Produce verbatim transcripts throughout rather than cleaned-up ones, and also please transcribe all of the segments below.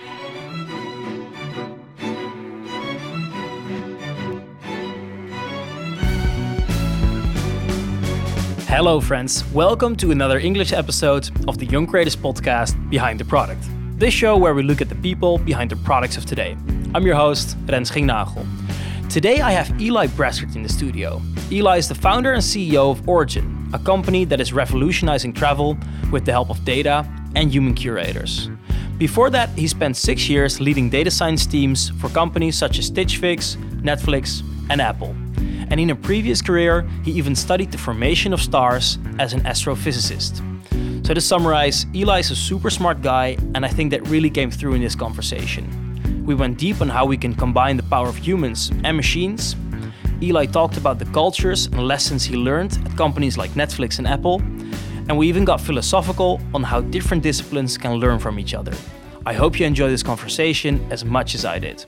Hello friends, welcome to another English episode of the Young Creators podcast, Behind the Product. This show where we look at the people behind the products of today. I'm your host, Rens Gingnagel. Today I have Eli Brassard in the studio. Eli is the founder and C E O of Origin, a company that is revolutionizing travel with the help of data and human curators. Before that, he spent six years leading data science teams for companies such as Stitch Fix, Netflix, and Apple. And in a previous career, he even studied the formation of stars as an astrophysicist. So to summarize, Eli is a super smart guy, and I think that really came through in this conversation. We went deep on how we can combine the power of humans and machines. Eli talked about the cultures and lessons he learned at companies like Netflix and Apple. And we even got philosophical on how different disciplines can learn from each other. I hope you enjoy this conversation as much as I did.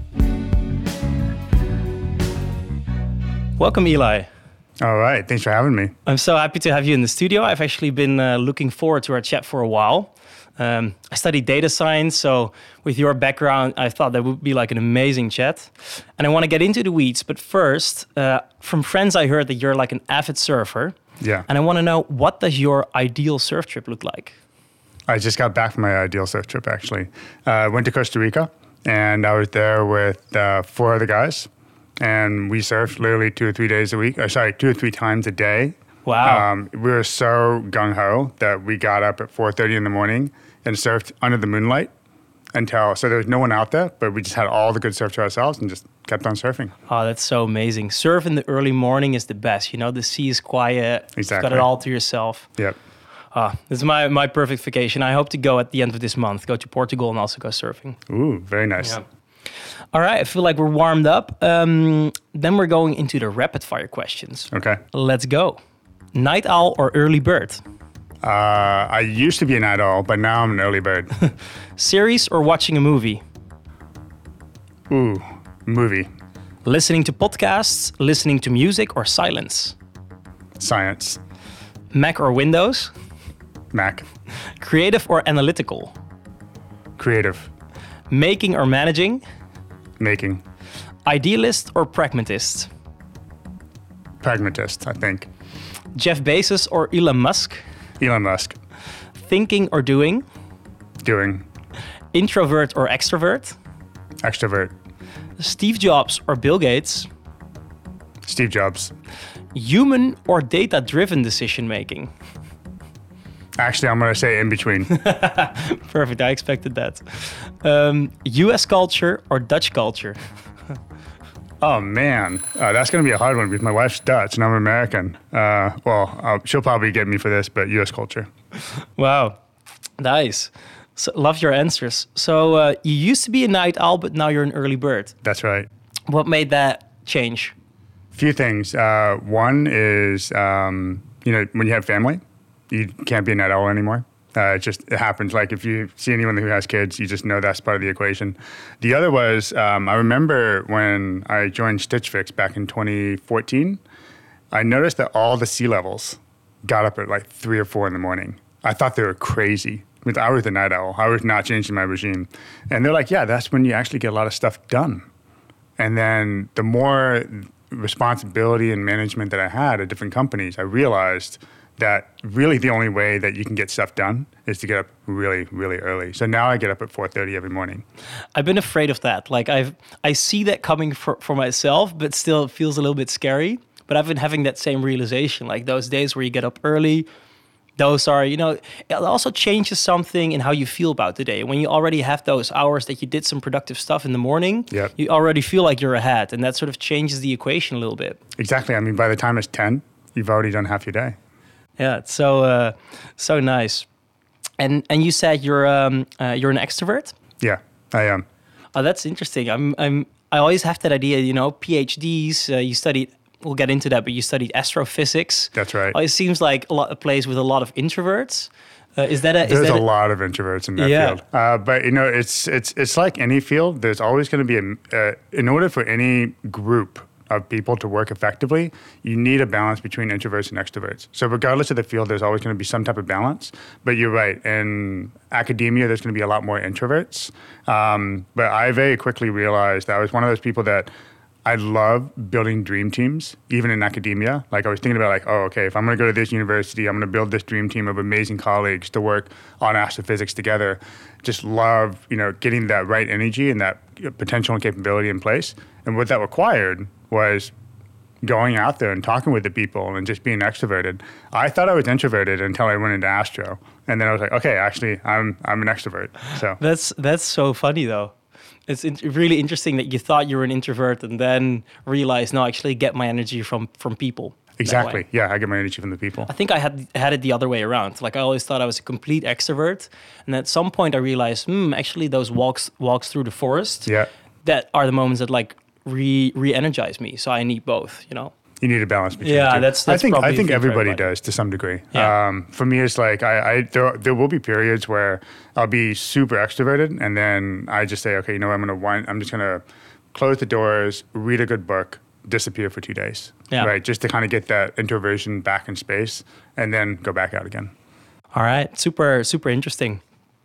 Welcome, Eli. All right. Thanks for having me. I'm so happy to have you in the studio. I've actually been uh, looking forward to our chat for a while. Um, I studied data science, so with your background, I thought that would be like an amazing chat. And I want to get into the weeds, but first, uh, from friends, I heard that you're like an avid surfer. Yeah. And I want to know, what does your ideal surf trip look like? I just got back from my ideal surf trip, actually. I uh, went to Costa Rica, and I was there with uh, four other guys. And we surfed literally two or three days a week. Or sorry, two or three times a day. Wow. Um, we were so gung-ho that we got up at four thirty in the morning and surfed under the moonlight until, so there was no one out there, but we just had all the good surf to ourselves and just kept on surfing. Oh, that's so amazing. Surf in the early morning is the best. You know, the sea is quiet. Exactly. You've got it all to yourself. Yep. Ah, this is my, my perfect vacation. I hope to go at the end of this month, go to Portugal and also go surfing. Ooh, very nice. Yeah. All right, I feel like we're warmed up. Um, then we're going into the rapid fire questions. Okay. Let's go. Night owl or early bird? Uh, I used to be a night owl, but now I'm an early bird. Series or watching a movie? Ooh, movie. Listening to podcasts, listening to music, or silence? Science. Mac or Windows? Mac. Creative or analytical? Creative. Making or managing? Making. Idealist or pragmatist? Pragmatist, I think. Jeff Bezos or Elon Musk? Elon Musk. Thinking or doing? Doing. Introvert or extrovert? Extrovert. Steve Jobs or Bill Gates? Steve Jobs. Human or data-driven decision making? Actually, I'm going to say in between. Perfect, I expected that. Um, U S culture or Dutch culture? Oh, man. Uh, that's going to be a hard one because my wife's Dutch and I'm American. Uh, well, uh, she'll probably get me for this, but U S culture. Wow, nice. So, love your answers. So uh, you used to be a night owl, but now you're an early bird. That's right. What made that change? Few things. Uh, one is, um, you know, when you have family, you can't be a night owl anymore. Uh, it just it happens. Like if you see anyone who has kids, you just know that's part of the equation. The other was, um, I remember when I joined Stitch Fix back in twenty fourteen, I noticed that all the sea levels got up at like three or four in the morning. I thought they were crazy. I mean, I was the night owl. I was not changing my regime. And they're like, yeah, that's when you actually get a lot of stuff done. And then the more responsibility and management that I had at different companies, I realized that really the only way that you can get stuff done is to get up really, really early. So now I get up at four thirty every morning. I've been afraid of that. Like I've, I see that coming for, for myself, but still it feels a little bit scary. But I've been having that same realization, like those days where you get up early, those are, you know, it also changes something in how you feel about the day. When you already have those hours that you did some productive stuff in the morning, yep. you already feel like you're ahead. And that sort of changes the equation a little bit. Exactly. I mean, by the time it's ten, you've already done half your day. Yeah, it's so uh, so nice. And and you said you're um uh, you're an extrovert? Yeah, I am. Oh, that's interesting. I'm I'm I always have that idea. You know, PhDs. Uh, you studied. We'll get into that, but you studied astrophysics. That's right. Oh, it seems like a lot a place with a lot of introverts. Uh, is that a? Is there's that a, a lot of introverts in that yeah. field. Uh, but you know, it's it's it's like any field. There's always going to be a uh, in order for any group of people to work effectively, you need a balance between introverts and extroverts. So regardless of the field, there's always going to be some type of balance. But you're right. In academia, there's going to be a lot more introverts. Um, but I very quickly realized that I was one of those people that I love building dream teams, even in academia. Like I was thinking about like, oh, okay, if I'm going to go to this university, I'm going to build this dream team of amazing colleagues to work on astrophysics together. Just love, you know, getting that right energy and that potential and capability in place. And what that required was going out there and talking with the people and just being extroverted. I thought I was introverted until I went into astro. And then I was like, okay, actually, I'm I'm an extrovert. So That's that's so funny though. It's in- really interesting that you thought you were an introvert and then realized, no, I actually get my energy from from people. Exactly. Yeah, I get my energy from the people. I think I had had it the other way around. Like I always thought I was a complete extrovert, and at some point I realized, hmm, actually those walks walks through the forest, Yeah. that are the moments that like re re-energize me. So I need both, you know. You need a balance between Yeah, the two. that's- that's I think probably I the think thing for everybody everybody. does to some degree. Yeah. Um, for me, it's like I, I there, there will be periods where I'll be super extroverted, and then I just say, okay, you know, what, I'm gonna wind, I'm just gonna close the doors, read a good book, disappear for two days, Yeah. right? Just to kind of get that introversion back in space, and then go back out again. All right, super super interesting.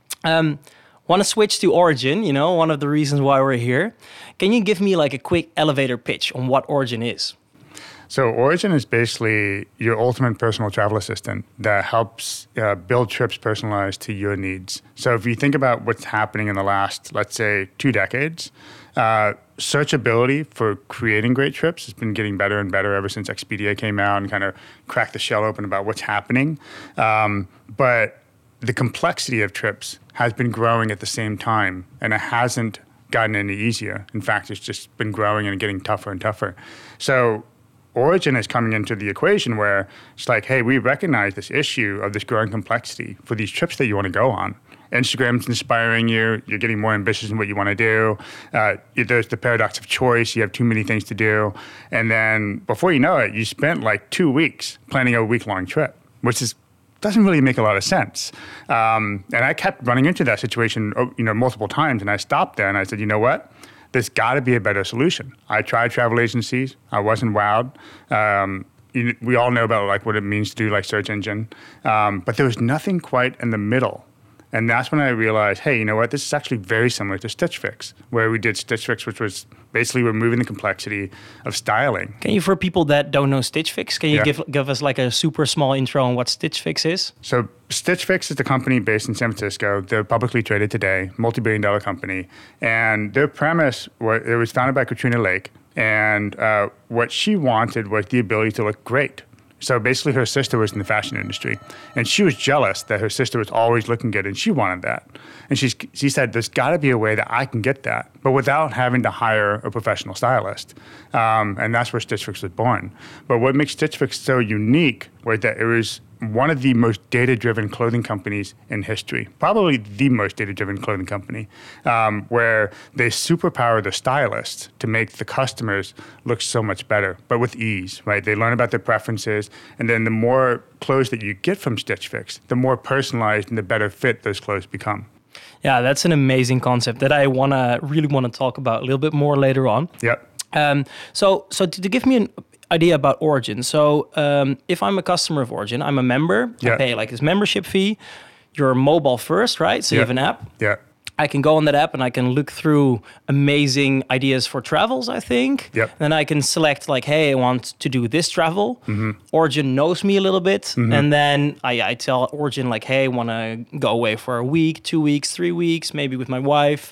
Um, Want to switch to Origin? You know, one of the reasons why we're here. Can you give me like a quick elevator pitch on what Origin is? So Origin is basically your ultimate personal travel assistant that helps uh, build trips personalized to your needs. So if you think about what's happening in the last, let's say, two decades, uh, searchability for creating great trips has been getting better and better ever since Expedia came out and kind of cracked the shell open about what's happening. Um, but the complexity of trips has been growing at the same time, and it hasn't gotten any easier. In fact, it's just been growing and getting tougher and tougher. So Origin is coming into the equation where it's like, hey, we recognize this issue of this growing complexity for these trips that you want to go on. Instagram's inspiring you. You're getting more ambitious in what you want to do. Uh, there's the paradox of choice. You have too many things to do. And then before you know it, you spent like two weeks planning a week-long trip, which is doesn't really make a lot of sense. Um, and I kept running into that situation, you know, multiple times. And I stopped there and I said, you know what? There's got to be a better solution. I tried travel agencies. I wasn't wowed. Um, you, we all know about like what it means to do like search engine, um, but there was nothing quite in the middle. And that's when I realized, hey, you know what? This is actually very similar to Stitch Fix, where we did Stitch Fix, which was basically removing the complexity of styling. Can you, for people that don't know Stitch Fix, can you Yeah. give give us like a super small intro on what Stitch Fix is? So Stitch Fix is the company based in San Francisco. They're publicly traded today, multi-billion dollar company. And their premise, was, it was founded by Katrina Lake. And uh, what she wanted was the ability to look great. So basically her sister was in the fashion industry, and she was jealous that her sister was always looking good, and she wanted that. And she's, she said, there's got to be a way that I can get that, but without having to hire a professional stylist. Um, and that's where Stitch Fix was born. But what makes Stitch Fix so unique was that it was one of the most data-driven clothing companies in history, probably the most data-driven clothing company, um, where they superpower the stylists to make the customers look so much better, but with ease, right? They learn about their preferences, and then the more clothes that you get from Stitch Fix, the more personalized and the better fit those clothes become. Yeah, that's an amazing concept that I wanna really want to talk about a little bit more later on. Yep. Um, so, so to, to give me an idea about Origin. So, um, if I'm a customer of Origin, I'm a member. Yeah. I pay like this membership fee. You're mobile first, right? So you Yeah. have an app. Yeah. I can go on that app and I can look through amazing ideas for travels, I think. Yep. Then I can select like, hey, I want to do this travel. Mm-hmm. Origin knows me a little bit. And then I, I tell Origin like, hey, I want to go away for a week, two weeks, three weeks, maybe with my wife.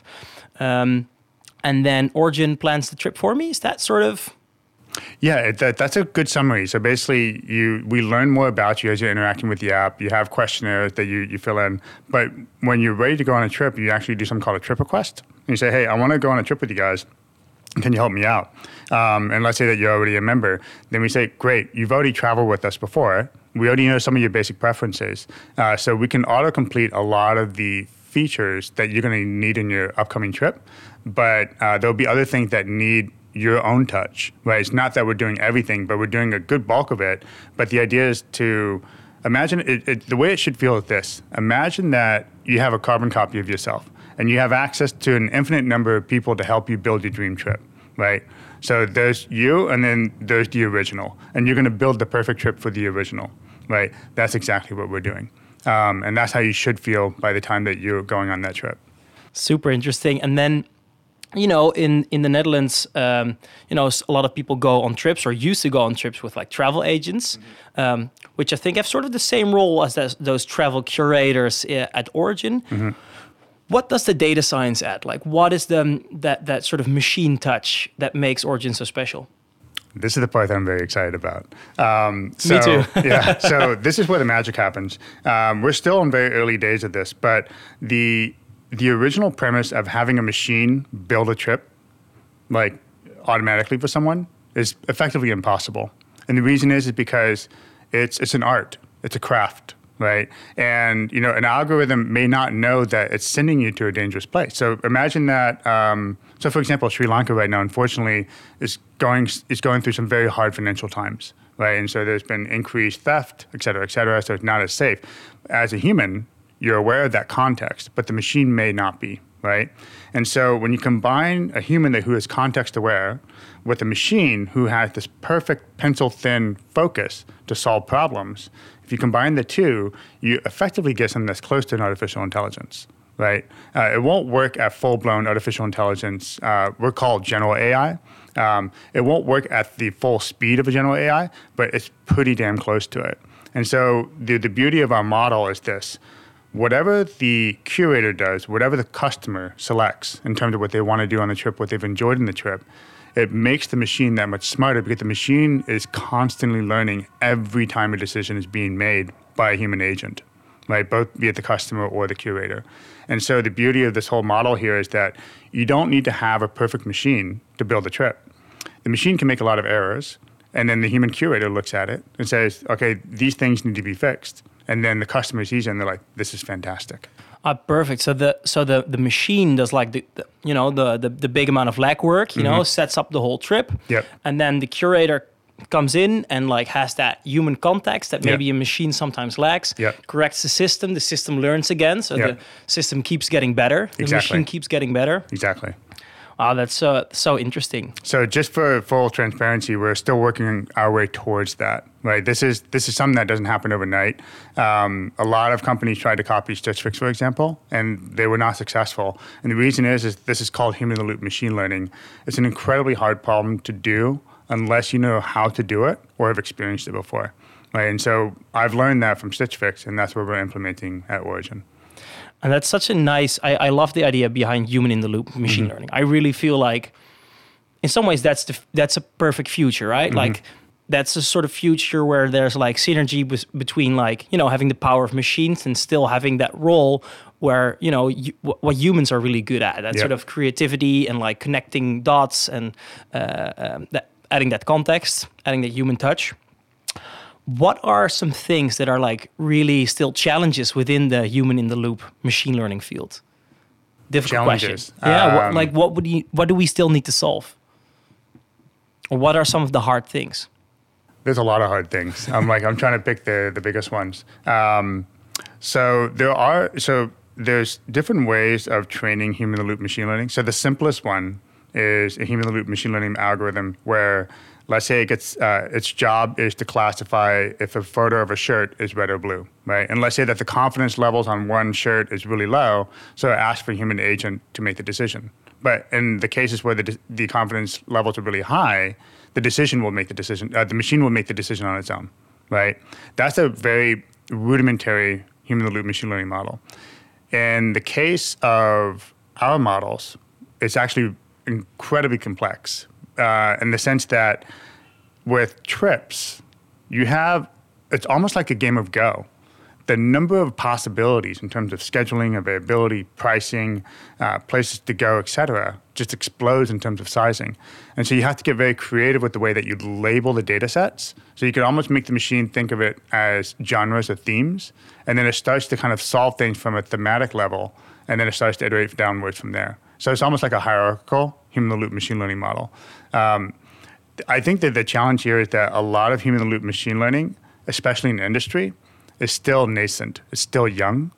Um, and then Origin plans the trip for me. Is that sort of... Yeah, it, that, that's a good summary. So basically, you we learn more about you as you're interacting with the app. You have questionnaires that you, you fill in. But when you're ready to go on a trip, you actually do something called a trip request. And you say, hey, I want to go on a trip with you guys. Can you help me out? Um, and let's say that you're already a member. Then we say, great, you've already traveled with us before. We already know some of your basic preferences. Uh, so we can auto-complete a lot of the features that you're going to need in your upcoming trip. But uh, there'll be other things that need your own touch, right? It's not that we're doing everything, but we're doing a good bulk of it. But the idea is to imagine, it, it, the way it should feel is this. Imagine that you have a carbon copy of yourself and you have access to an infinite number of people to help you build your dream trip. right? So there's you, and then there's the original, and you're going to build the perfect trip for the original, right? That's exactly what we're doing, um, and that's how you should feel by the time that you're going on that trip. Super interesting. And then, you know, in, in the Netherlands, um, you know, a lot of people go on trips or used to go on trips with like travel agents, mm-hmm. um, which I think have sort of the same role as those, those travel curators at Origin. Mm-hmm. What does the data science add? Like, what is the that that sort of machine touch that makes Origin so special? This is the part that I'm very excited about. Um, so, Me too. yeah. So this is where the magic happens. Um, we're still in very early days of this, but the the original premise of having a machine build a trip, like automatically for someone, is effectively impossible. And the reason is is because it's it's an art, it's a craft. Right. And, you know, an algorithm may not know that it's sending you to a dangerous place. So imagine that. Um, so, for example, Sri Lanka right now, unfortunately, is going is going through some very hard financial times. Right. And so there's been increased theft, et cetera, et cetera. So it's not as safe. As a human, you're aware of that context, but the machine may not be. Right. And so when you combine a human that who is context aware with a machine who has this perfect pencil thin focus to solve problems, if you combine the two, you effectively get something that's close to an artificial intelligence, right? Uh, it won't work at full-blown artificial intelligence. Uh, we're called general A I. Um, it won't work at the full speed of a general A I, but it's pretty damn close to it. And so the, the beauty of our model is this. Whatever the curator does, whatever the customer selects in terms of what they want to do on the trip, what they've enjoyed in the trip, it makes the machine that much smarter because the machine is constantly learning every time a decision is being made by a human agent, right? Both be it the customer or the curator. And so the beauty of this whole model here is that you don't need to have a perfect machine to build a trip. The machine can make a lot of errors, and then the human curator looks at it and says, okay, these things need to be fixed. And then the customer sees it and they're like, this is fantastic. Ah, perfect. So the so the, the machine does like the, the you know the, the the big amount of legwork, you mm-hmm. know, sets up the whole trip. Yep. And then the curator comes in and like has that human context that maybe yep. a machine sometimes lacks. Yep. Corrects the system. The system learns again, so yep. the system keeps getting better. The exactly. machine keeps getting better. Exactly. Wow, that's uh, so interesting. So just for full transparency, we're still working our way towards that, right? This is this is something that doesn't happen overnight. Um, a lot of companies tried to copy Stitch Fix, for example, and they were not successful. And the reason is, is this is called human-in-the-loop machine learning. It's an incredibly hard problem to do unless you know how to do it or have experienced it before, right? And so I've learned that from Stitch Fix, and that's what we're implementing at Origin. And that's such a nice, I, I love the idea behind human in the loop machine mm-hmm. learning. I really feel like in some ways that's the that's a perfect future, right? Mm-hmm. Like that's a sort of future where there's like synergy b- between like, you know, having the power of machines and still having that role where, you know, you, w- what humans are really good at, that yep. sort of creativity and like connecting dots and uh, um, that, adding that context, adding that human touch. What are some things that are like really still challenges within the human in the loop machine learning field? Difficult challenges. question. Yeah, um, what, like what would you, what do we still need to solve? Or what are some of the hard things? There's a lot of hard things. I'm like I'm trying to pick the the biggest ones. Um, so there are so there's different ways of training human in the loop machine learning. So the simplest one is a human in the loop machine learning algorithm where, let's say it gets uh, its job is to classify if a photo of a shirt is red or blue, right? And let's say that the confidence levels on one shirt is really low, so it asks for a human agent to make the decision. But in the cases where the the confidence levels are really high, the decision will make the decision. Uh, the machine will make the decision on its own, right? That's a very rudimentary human in the loop machine learning model. In the case of our models, it's actually incredibly complex. Uh, in the sense that with trips, you have, it's almost like a game of Go. The number of possibilities in terms of scheduling, availability, pricing, uh, places to go, et cetera, just explodes in terms of sizing. And so you have to get very creative with the way that you label the data sets. So you can almost make the machine think of it as genres or themes, and then it starts to kind of solve things from a thematic level, and then it starts to iterate downwards from there. So it's almost like a hierarchical human-in-the-loop machine learning model. Um, I think that the challenge here is that a lot of human-in-the-loop machine learning, especially in industry, is still nascent. It's still young.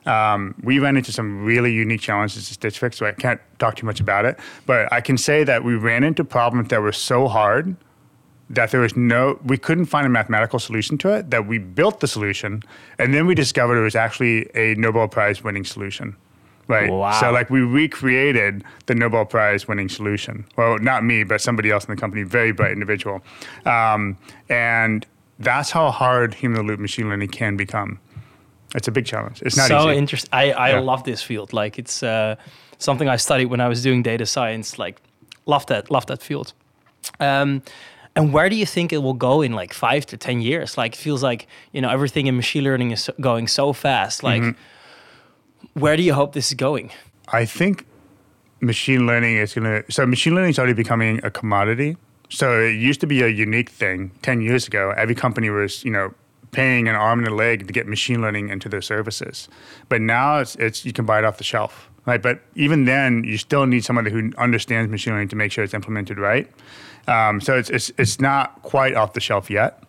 Um, we ran into some really unique challenges at Stitch Fix, so I can't talk too much about it. But I can say that we ran into problems that were so hard that there was no, we couldn't find a mathematical solution to it, that we built the solution, and then we discovered it was actually a Nobel Prize winning solution. Right. Wow. So like we recreated the Nobel Prize winning solution. Well, not me, but somebody else in the company, very bright individual. Um, and that's how hard human in the loop machine learning can become. It's a big challenge. It's not so easy. So interesting. I, I yeah. love this field. Like it's uh, something I studied when I was doing data science. Like love that, love that field. Um, and where do you think it will go in like five to ten years? Like it feels like, you know, everything in machine learning is going so fast. Like, mm-hmm. Where do you hope this is going? I think machine learning is going to... So machine learning is already becoming a commodity. So it used to be a unique thing. ten years ago, every company was, you know, paying an arm and a leg to get machine learning into their services. But now it's, it's you can buy it off the shelf, right? But even then, you still need somebody who understands machine learning to make sure it's implemented right. Um, so it's, it's, it's not quite off the shelf yet,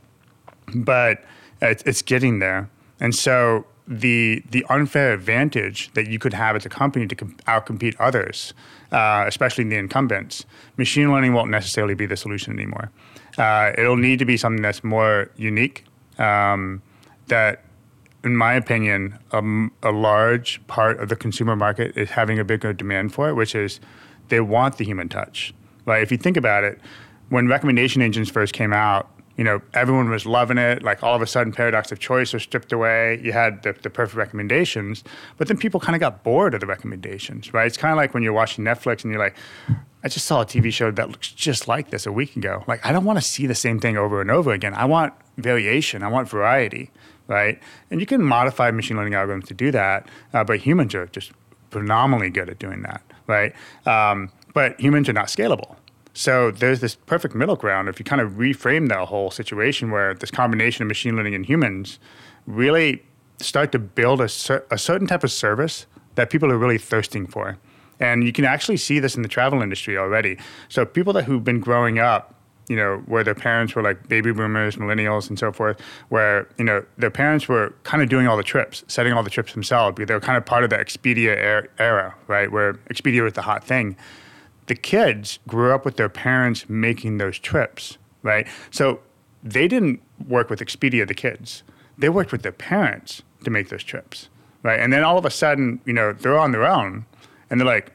but it's, it's getting there. And so... the the unfair advantage that you could have as a company to com- outcompete others, uh, especially the incumbents, machine learning won't necessarily be the solution anymore. Uh, it'll need to be something that's more unique, um, that, in my opinion, um, a large part of the consumer market is having a bigger demand for it, which is they want the human touch. Right? If you think about it, when recommendation engines first came out, you know, everyone was loving it. Like all of a sudden, paradox of choice was stripped away. You had the, the perfect recommendations, but then people kind of got bored of the recommendations, right? It's kind of like when you're watching Netflix and you're like, I just saw a T V show that looks just like this a week ago. Like, I don't want to see the same thing over and over again. I want variation. I want variety, right? And you can modify machine learning algorithms to do that, uh, but humans are just phenomenally good at doing that, right? Um, but humans are not scalable. So there's this perfect middle ground if you kind of reframe that whole situation where this combination of machine learning and humans really start to build a, cer- a certain type of service that people are really thirsting for. And you can actually see this in the travel industry already. So people that who've been growing up, you know, where their parents were like baby boomers, millennials, and so forth, where, you know, their parents were kind of doing all the trips, setting all the trips themselves. They were kind of part of the Expedia era, right, where Expedia was the hot thing. The kids grew up with their parents making those trips, right? So they didn't work with Expedia, the kids. They worked with their parents to make those trips, right? And then all of a sudden, you know, they're on their own, and they're like,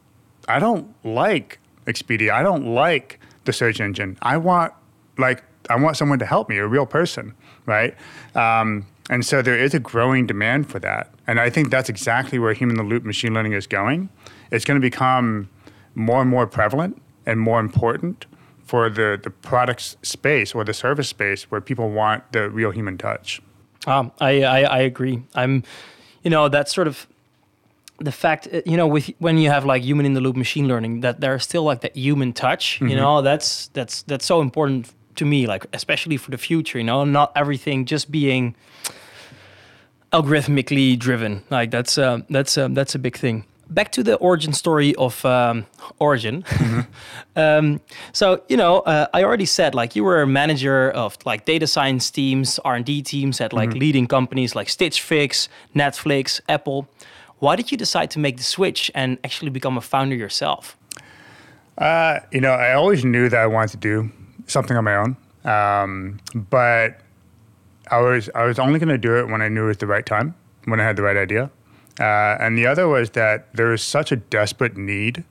I don't like Expedia. I don't like the search engine. I want, like, I want someone to help me, a real person, right? Um, and so there is a growing demand for that. And I think that's exactly where human-in-the-loop machine learning is going. It's going to become more and more prevalent and more important for the, the product space or the service space where people want the real human touch. Um, I, I, I agree. I'm, you know, that's sort of the fact, you know, with when you have like human in the loop machine learning, that there's still like that human touch, mm-hmm. you know, that's, that's, that's so important to me, like, especially for the future, you know, not everything just being algorithmically driven. Like that's, uh, that's, um, that's a big thing. Back to the origin story of um, Origin. Mm-hmm. um, so, you know, uh, I already said, like, you were a manager of, like, data science teams, R and D teams at, like, mm-hmm. leading companies like Stitch Fix, Netflix, Apple. Why did you decide to make the switch and actually become a founder yourself? Uh, you know, I always knew that I wanted to do something on my own. Um, but I was, I was only going to do it when I knew it was the right time, when I had the right idea. Uh, and the other was that there was such a desperate need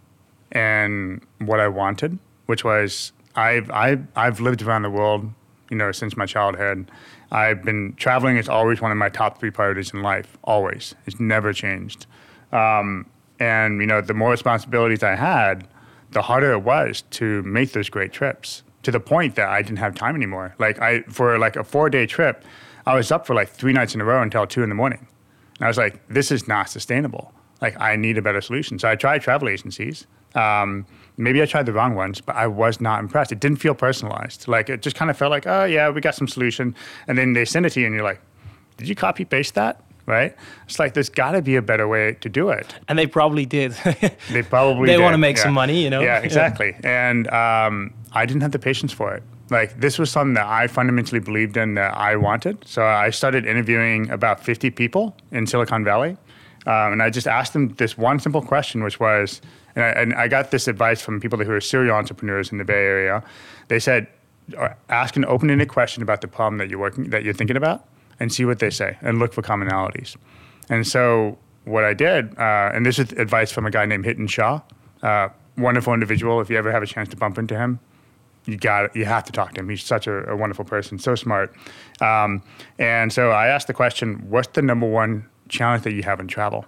in what I wanted, which was I've, I've, I've lived around the world, you know, since my childhood. I've been traveling is always one of my top three priorities in life, always. It's never changed. Um, and, you know, the more responsibilities I had, the harder it was to make those great trips, to the point that I didn't have time anymore. Like I, for like a four-day trip, I was up for like three nights in a row until two in the morning. And I was like, this is not sustainable. Like, I need a better solution. So I tried travel agencies. Um, maybe I tried the wrong ones, but I was not impressed. It didn't feel personalized. Like, it just kind of felt like, oh, yeah, we got some solution. And then they send it to you, and you're like, did you copy paste that? Right? It's like, there's got to be a better way to do it. And they probably did. They probably they did. They want to make yeah. some money, you know? Yeah, exactly. Yeah. And um, I didn't have the patience for it. Like, this was something that I fundamentally believed in that I wanted. So I started interviewing about fifty people in Silicon Valley. Um, and I just asked them this one simple question, which was, and I, and I got this advice from people who are serial entrepreneurs in the Bay Area. They said, ask an open-ended question about the problem that you're working, that you're thinking about, and see what they say, and look for commonalities. And so what I did, uh, and this is advice from a guy named Hiten Shah, uh, wonderful individual. If you ever have a chance to bump into him, you got you have to talk to him. He's such a, a wonderful person, so smart. Um, and so I asked the question, what's the number one challenge that you have in travel?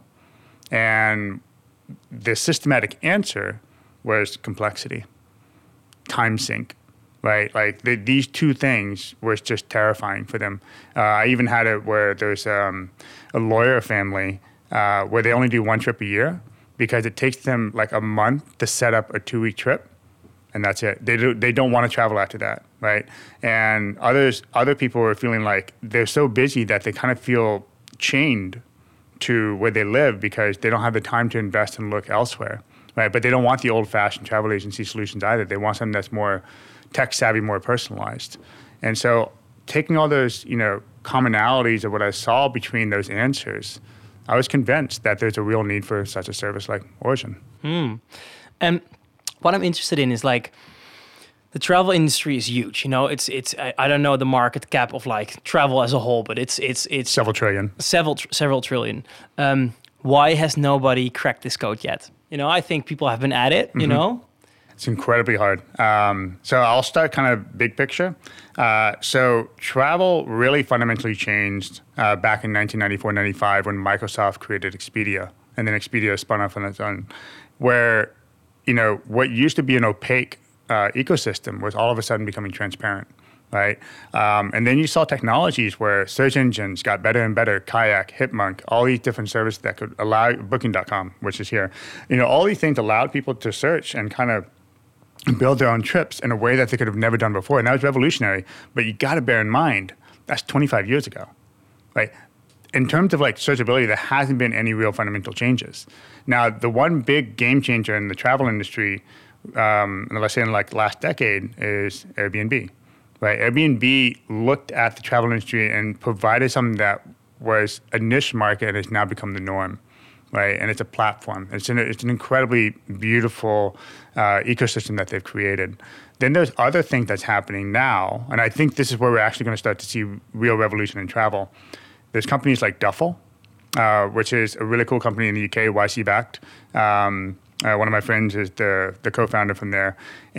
And the systematic answer was complexity, time sink, right? Like the, these two things was just terrifying for them. Uh, I even had it where there's um, a lawyer family uh, where they only do one trip a year because it takes them like a month to set up a two-week trip. And that's it. They do. They don't want to travel after that, right? And others, other people are feeling like they're so busy that they kind of feel chained to where they live because they don't have the time to invest and look elsewhere, right? But they don't want the old-fashioned travel agency solutions either. They want something that's more tech-savvy, more personalized. And so, taking all those, you know, commonalities of what I saw between those answers, I was convinced that there's a real need for such a service like Origin. Hmm. And what I'm interested in is like the travel industry is huge. You know, it's it's I, I don't know the market cap of like travel as a whole, but it's it's it's several trillion, several tr- several trillion. Um, why has nobody cracked this code yet? You know, I think people have been at it. You mm-hmm. know, it's incredibly hard. Um, so I'll start kind of big picture. Uh, so travel really fundamentally changed uh, back in nineteen ninety-four, ninety-five when Microsoft created Expedia, and then Expedia spun off on its own, where you know, what used to be an opaque uh, ecosystem was all of a sudden becoming transparent, right? Um, and then you saw technologies where search engines got better and better, Kayak, Hipmunk, all these different services that could allow, Booking dot com, which is here. You know, all these things allowed people to search and kind of build their own trips in a way that they could have never done before. And that was revolutionary. But you got to bear in mind, that's twenty-five years ago, right? In terms of like searchability, there hasn't been any real fundamental changes. Now, the one big game changer in the travel industry, um, let's say in like last decade, is Airbnb, right? Airbnb looked at the travel industry and provided something that was a niche market and has now become the norm, right? And it's a platform. It's an, it's an incredibly beautiful uh, ecosystem that they've created. Then there's other things that's happening now, and I think this is where we're actually going to start to see real revolution in travel. There's companies like Duffel, uh, which is a really cool company in the U K, Y C backed. Um, uh, one of my friends is the the co-founder from there.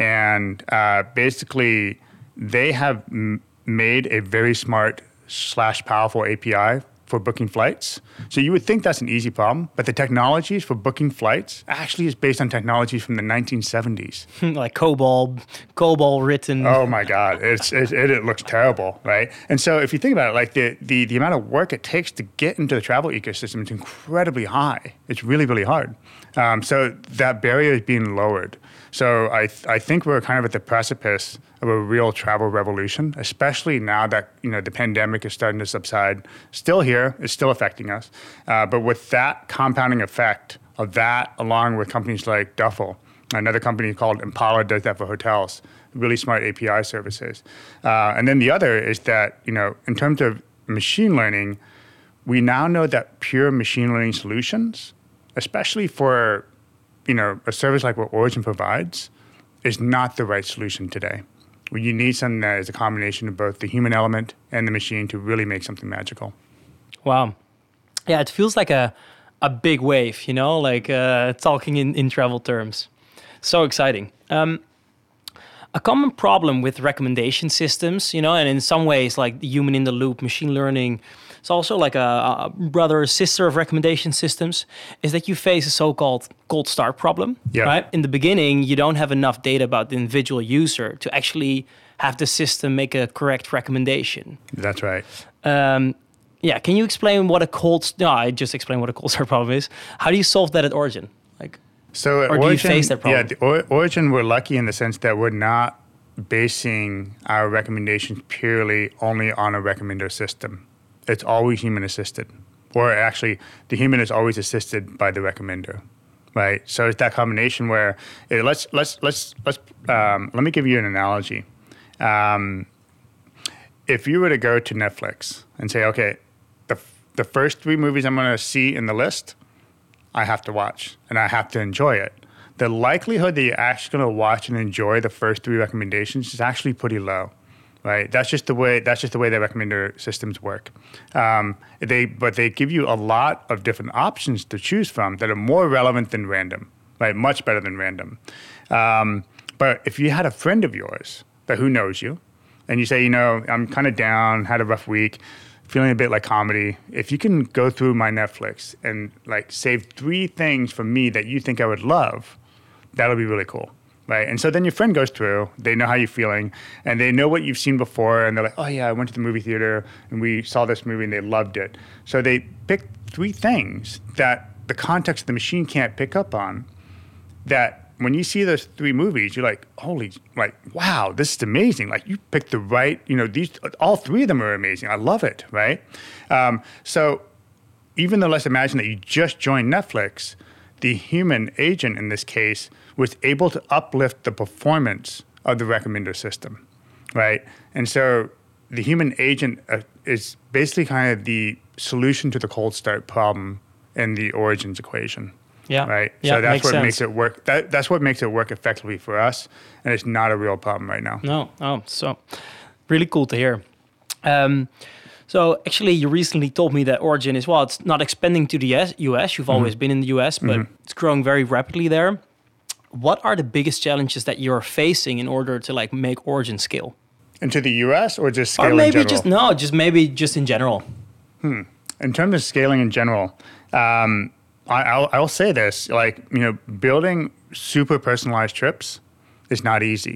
And uh, basically, they have m- made a very smart slash powerful A P I for booking flights. So you would think that's an easy problem, but the technologies for booking flights actually is based on technologies from the nineteen seventies. Like COBOL, COBOL written. Oh my God, it's, it, it, it looks terrible, right? And so if you think about it, like the, the, the amount of work it takes to get into the travel ecosystem is incredibly high. It's really, really hard. Um, so that barrier is being lowered. So I th- I think we're kind of at the precipice of a real travel revolution, especially now that you know the pandemic is starting to subside. Still here, it's still affecting us, uh, but with that compounding effect of that, along with companies like Duffel, another company called Impala does that for hotels, really smart A P I services, uh, and then the other is that you know in terms of machine learning, we now know that pure machine learning solutions, especially for you know, a service like what Origin provides is not the right solution today. You need something that is a combination of both the human element and the machine to really make something magical. Wow. Yeah, it feels like a a big wave, you know, like uh, talking in, in travel terms. So exciting. Um, a common problem with recommendation systems, you know, and in some ways like the human in the loop, machine learning, it's also like a, a brother or sister of recommendation systems, is that you face a so-called cold start problem, yeah. right? In the beginning, you don't have enough data about the individual user to actually have the system make a correct recommendation. That's right. Um, yeah, can you explain what a cold... No, I just explained what a cold start problem is. How do you solve that at Origin? Like, so at or Origin, do you face that problem? Yeah, the or- Origin, we're lucky in the sense that we're not basing our recommendations purely only on a recommender system. It's always human assisted, or actually the human is always assisted by the recommender, right? So it's that combination where it, let's let's let's let's um, let me give you an analogy. Um, if you were to go to Netflix and say, okay, the the first three movies I'm going to see in the list I have to watch and I have to enjoy it, the likelihood that you're actually going to watch and enjoy the first three recommendations is actually pretty low, right? That's just the way. That's just the way that recommender systems work. Um, they, but they give you a lot of different options to choose from that are more relevant than random, right? Much better than random. Um, but if you had a friend of yours that who knows you, and you say, you know, I'm kind of down, had a rough week, feeling a bit like comedy. If you can go through my Netflix and like save three things for me that you think I would love, that'll be really cool, right? And so then your friend goes through, they know how you're feeling, and they know what you've seen before, and they're like, oh yeah, I went to the movie theater, and we saw this movie, and they loved it. So they pick three things that the context of the machine can't pick up on, that when you see those three movies, you're like, holy, like, wow, this is amazing. Like, you picked the right, you know, these, all three of them are amazing. I love it, right? Um, so even though let's imagine that you just joined Netflix, the human agent in this case was able to uplift the performance of the recommender system, right? And so the human agent uh, is basically kind of the solution to the cold start problem in the origins equation. Yeah. Right. Yeah, so that's makes what sense. makes it work. That, that's what makes it work effectively for us, and it's not a real problem right now. No. Oh, so really cool to hear. Um, so actually, you recently told me that Origin is well, it's not expanding to the U S. You've always mm-hmm. been in the U S, but mm-hmm. it's growing very rapidly there. What are the biggest challenges that you're facing in order to like make Origin scale? Into the U S or just scale or maybe in general? just no, just maybe just in general. Hmm. In terms of scaling in general. Um, I, I'll, I'll say this, like, you know, building super personalized trips is not easy.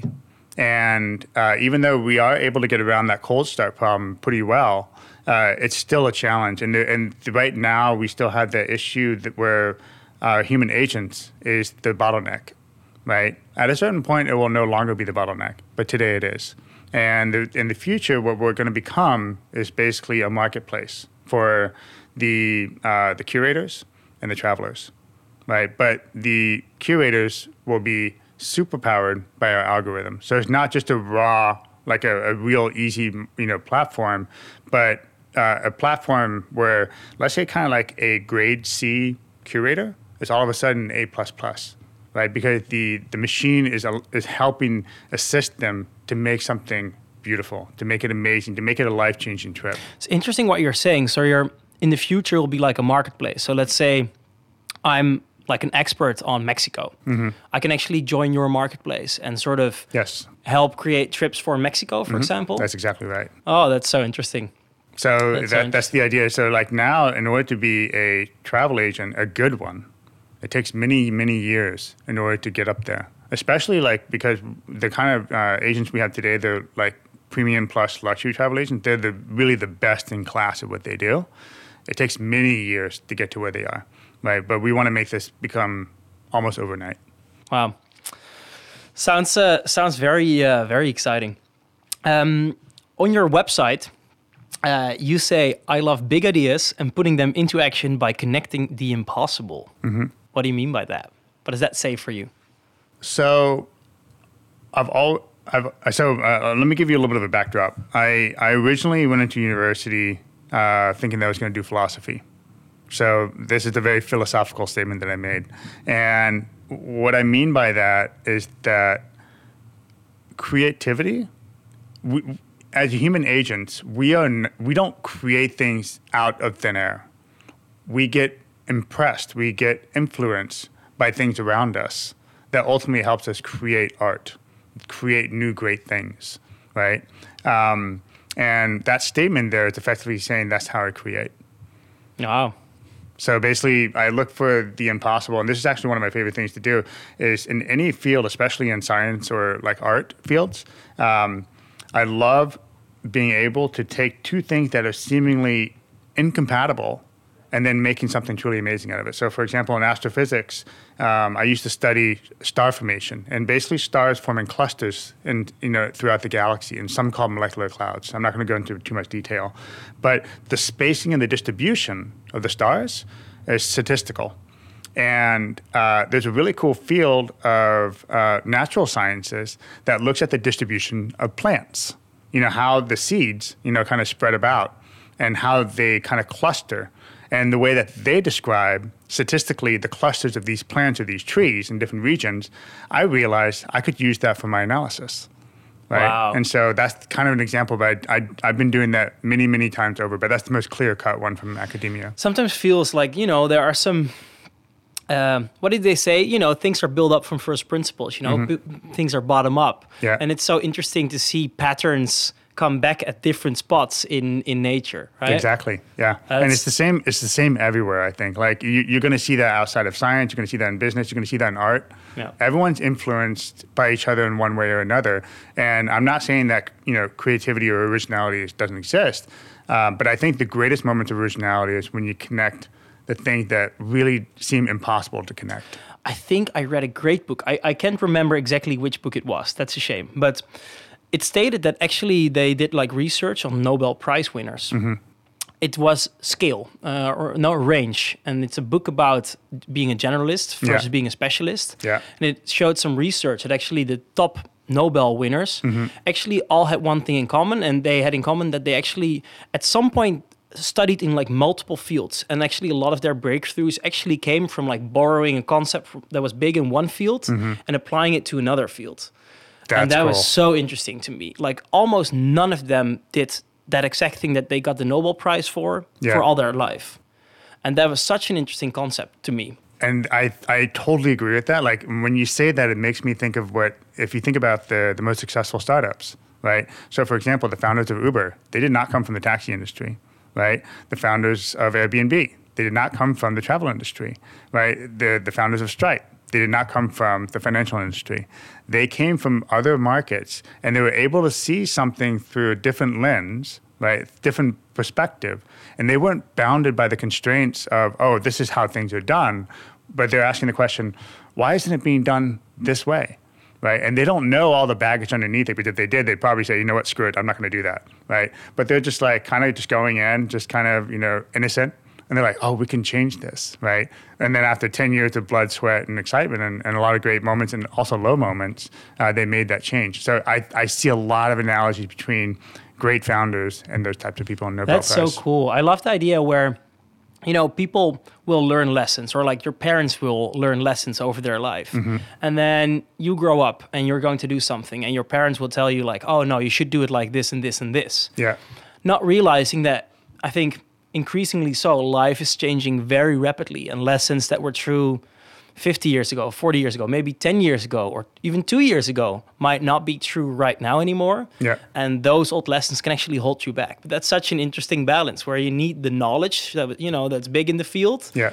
And uh, even though we are able to get around that cold start problem pretty well, uh, it's still a challenge. And, the, and the, right now, we still have the issue that where uh, human agents is the bottleneck, right? At a certain point, it will no longer be the bottleneck, but today it is. And the, in the future, what we're going to become is basically a marketplace for the uh, the curators and the travelers, right? But the curators will be super powered by our algorithm. So it's not just a raw, like a, a real easy, you know, platform, but uh, a platform where, let's say kind of like a grade C curator is all of a sudden A plus plus, right? Because the, the machine is, is helping assist them to make something beautiful, to make it amazing, to make it a life-changing trip. It's interesting what you're saying. So you're, in the future, it will be like a marketplace. So let's say I'm like an expert on Mexico. Mm-hmm. I can actually join your marketplace and sort of yes. help create trips for Mexico, for mm-hmm. example. That's exactly right. Oh, that's so interesting. So that's, that, so that's the idea. So like now, in order to be a travel agent, a good one, it takes many, many years in order to get up there. Especially like because the kind of uh, agents we have today, they're like premium plus luxury travel agents. They're the really the best in class at what they do. It takes many years to get to where they are, right? But we want to make this become almost overnight. Wow, sounds uh, sounds very uh, very exciting. Um, on your website, uh, you say, "I love big ideas and putting them into action by connecting the impossible." Mm-hmm. What do you mean by that? What does that say for you? So, I've all I've so uh, let me give you a little bit of a backdrop. I I originally went into university. Uh, thinking that I was going to do philosophy. So this is a very philosophical statement that I made. And what I mean by that is that creativity, we, as human agents, we are n- we don't create things out of thin air. We get impressed, we get influenced by things around us that ultimately helps us create art, create new great things, right? Um, And that statement there is effectively saying that's how I create. Wow. So basically, I look for the impossible, and this is actually one of my favorite things to do, is in any field, especially in science or like art fields, um, I love being able to take two things that are seemingly incompatible and then making something truly amazing out of it. So for example, in astrophysics, um, I used to study star formation, and basically stars form in clusters in, you know, throughout the galaxy, and some called molecular clouds. I'm not going to go into too much detail. But the spacing and the distribution of the stars is statistical. And uh, there's a really cool field of uh, natural sciences that looks at the distribution of plants. You know, how the seeds, you know, kind of spread about and how they kind of cluster. And the way that they describe statistically the clusters of these plants or these trees in different regions, I realized I could use that for my analysis. Right. Wow. And so that's kind of an example, but I, I, I've been doing that many, many times over, but that's the most clear-cut one from academia. Sometimes feels like, you know, there are some, um, what did they say? You know, things are built up from first principles, you know, mm-hmm. B- things are bottom up. Yeah. And it's so interesting to see patterns come back at different spots in, in nature, right? Exactly, yeah. That's, and it's the same It's the same everywhere, I think. Like, you, you're going to see that outside of science, you're going to see that in business, you're going to see that in art. Yeah. Everyone's influenced by each other in one way or another. And I'm not saying that, you know, creativity or originality doesn't exist, um, but I think the greatest moment of originality is when you connect the things that really seem impossible to connect. I think I read a great book. I, I can't remember exactly which book it was. That's a shame. But it stated that actually they did like research on Nobel Prize winners. Mm-hmm. It was scale uh, or no range, and it's a book about being a generalist versus yeah. being a specialist. Yeah. And it showed some research that actually the top Nobel winners mm-hmm. actually all had one thing in common, and they had in common that they actually at some point studied in like multiple fields, and actually a lot of their breakthroughs actually came from like borrowing a concept that was big in one field mm-hmm. and applying it to another field. That's and that cool. was so interesting to me. Like almost none of them did that exact thing that they got the Nobel Prize for yeah. for all their life. And that was such an interesting concept to me. And I I totally agree with that. Like when you say that, it makes me think of what, if you think about the, the most successful startups, right? So for example, the founders of Uber, they did not come from the taxi industry, right? The founders of Airbnb, they did not come from the travel industry, right? The, the founders of Stripe, they did not come from the financial industry. They came from other markets, and they were able to see something through a different lens, right? Different perspective. And they weren't bounded by the constraints of, oh, this is how things are done. But they're asking the question, why isn't it being done this way, right? And they don't know all the baggage underneath it, because if they did, they'd probably say, you know what, screw it, I'm not going to do that, right? But they're just like kind of just going in, just kind of, you know, innocent. And they're like, oh, we can change this, right? And then after ten years of blood, sweat, and excitement, and, and a lot of great moments and also low moments, uh, they made that change. So I, I see a lot of analogies between great founders and those types of people in Nobel Prize. That's so cool. I love the idea where, you know, people will learn lessons, or like your parents will learn lessons over their life. Mm-hmm. And then you grow up and you're going to do something, and your parents will tell you like, oh, no, you should do it like this and this and this. Yeah. Not realizing that, I think, increasingly so, life is changing very rapidly, and lessons that were true fifty years ago, forty years ago, maybe ten years ago, or even two years ago might not be true right now anymore. Yeah. And those old lessons can actually hold you back. But that's such an interesting balance where you need the knowledge that, you know, that's big in the field. Yeah.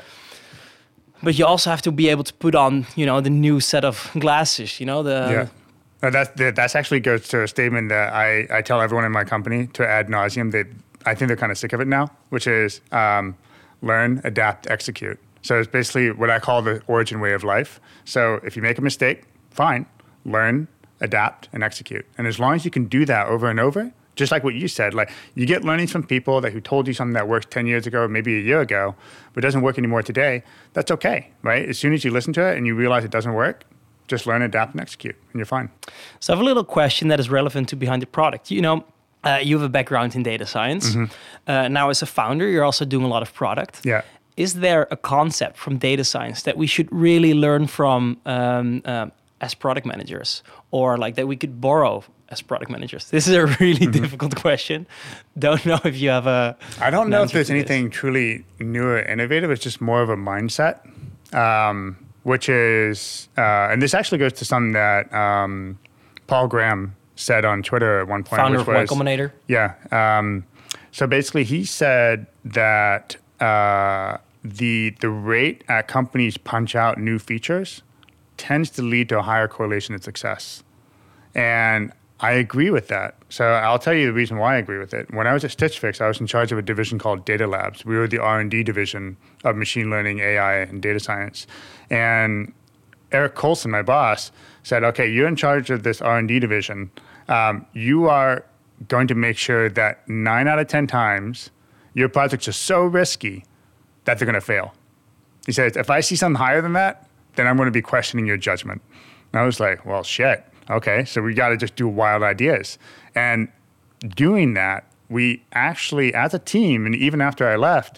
But you also have to be able to put on, you know, the new set of glasses, you know, the... Yeah. No, that, that that's actually goes to a statement that I, I tell everyone in my company to ad nauseum. That I think they're kind of sick of it now, which is um, learn, adapt, execute. So it's basically what I call the origin way of life. So if you make a mistake, fine, learn, adapt, and execute. And as long as you can do that over and over, just like what you said, like you get learnings from people that who told you something that worked ten years ago, maybe a year ago, but doesn't work anymore today, that's okay, right? As soon as you listen to it and you realize it doesn't work, just learn, adapt, and execute, and you're fine. So I have a little question that is relevant to behind the product. You know, uh, you have a background in data science. Mm-hmm. Uh, now as a founder, you're also doing a lot of product. Yeah. Is there a concept from data science that we should really learn from um, um, as product managers, or like that we could borrow as product managers? This is a really mm-hmm. difficult question. Don't know if you have a... I don't know if there's anything this. truly new or innovative. It's just more of a mindset, um, which is, uh, and this actually goes to something that um, Paul Graham said on Twitter at one point. Founder which of was, Y Combinator. Yeah. Um, so basically he said that uh, the the rate at companies punch out new features tends to lead to a higher correlation in success. And I agree with that. So I'll tell you the reason why I agree with it. When I was at Stitch Fix, I was in charge of a division called Data Labs. We were the R and D division of machine learning, A I, and data science. And Eric Colson, my boss, said, okay, you're in charge of this R and D division. Um, you are going to make sure that nine out of ten times your projects are so risky that they're going to fail. He says, if I see something higher than that, then I'm going to be questioning your judgment. And I was like, well, shit. Okay, so we got to just do wild ideas. And doing that, we actually, as a team, and even after I left,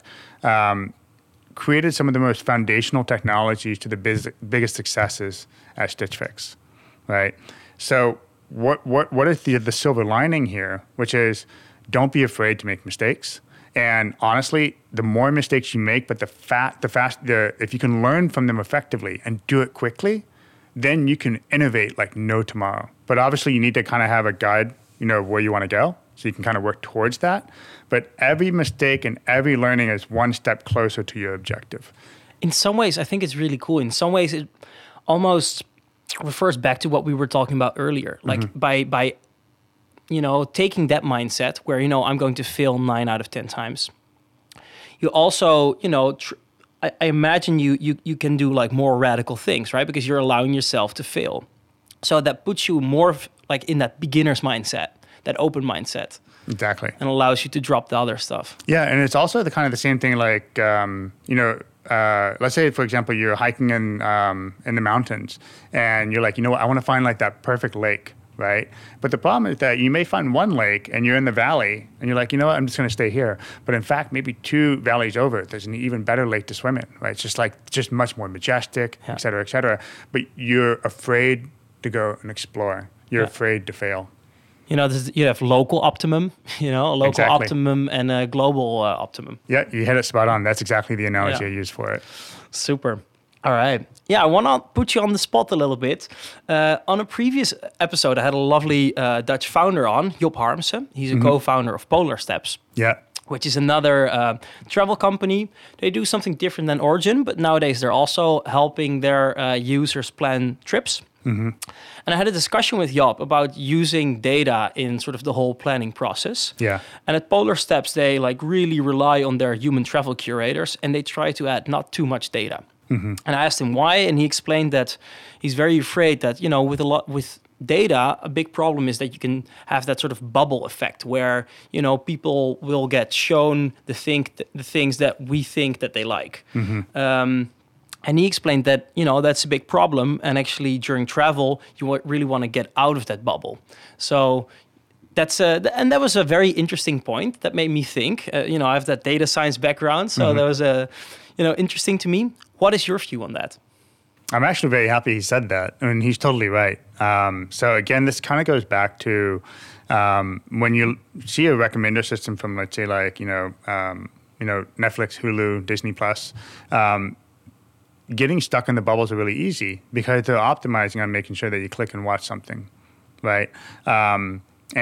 um, created some of the most foundational technologies to the biz- biggest successes at Stitch Fix, right? So what what what is the the silver lining here, which is don't be afraid to make mistakes. And honestly, the more mistakes you make, but the fat, the fast, the if you can learn from them effectively and do it quickly, then you can innovate like no tomorrow. But obviously, you need to kind of have a guide, you know, where you want to go, so you can kind of work towards that. But every mistake and every learning is one step closer to your objective. In some ways, I think it's really cool. In some ways, it almost refers back to what we were talking about earlier. Like mm-hmm. by by. you know, taking that mindset where, you know, I'm going to fail nine out of ten times. You also, you know, tr- I, I imagine you, you you can do like more radical things, right? Because you're allowing yourself to fail. So that puts you more of, like in that beginner's mindset, that open mindset. Exactly. And allows you to drop the other stuff. Yeah, and it's also the kind of the same thing like, um, you know, uh, let's say, for example, you're hiking in um, in the mountains and you're like, you know what, I want to find like that perfect lake. Right? But the problem is that you may find one lake and you're in the valley and you're like, you know what, I'm just going to stay here. But in fact, maybe two valleys over, there's an even better lake to swim in, right? It's just like, just much more majestic, yeah. et cetera, et cetera. But you're afraid to go and explore. You're yeah. afraid to fail. You know, this, you have local optimum, you know, a local exactly. optimum and a global uh, optimum. Yeah, you hit it spot on. That's exactly the analogy yeah. I use for it. Super. All right. Yeah, I want to put you on the spot a little bit. Uh, on a previous episode, I had a lovely uh, Dutch founder on, Job Harmsen. He's a mm-hmm. co-founder of Polar Steps. Yeah. Which is another uh, travel company. They do something different than Origin, but nowadays they're also helping their uh, users plan trips. Mm-hmm. And I had a discussion with Job about using data in sort of the whole planning process. Yeah. And at Polar Steps, they like really rely on their human travel curators, and they try to add not too much data. Mm-hmm. And I asked him why, and he explained that he's very afraid that, you know, with a lot with data, a big problem is that you can have that sort of bubble effect where, you know, people will get shown the thing the things that we think that they like. Mm-hmm. Um, and he explained that, you know, that's a big problem, and actually during travel you really want to get out of that bubble. So that's a, and that was a very interesting point that made me think. Uh, you know, I have that data science background, so mm-hmm. that was a, you know, interesting to me. What is your view on that? I'm actually very happy he said that. I mean, he's totally right. Um, so again, this kind of goes back to um, when you see a recommender system from, let's say, like you know, um, you know, Netflix, Hulu, Disney Plus. Um, getting stuck in the bubbles are really easy because they're optimizing on making sure that you click and watch something, right? Um,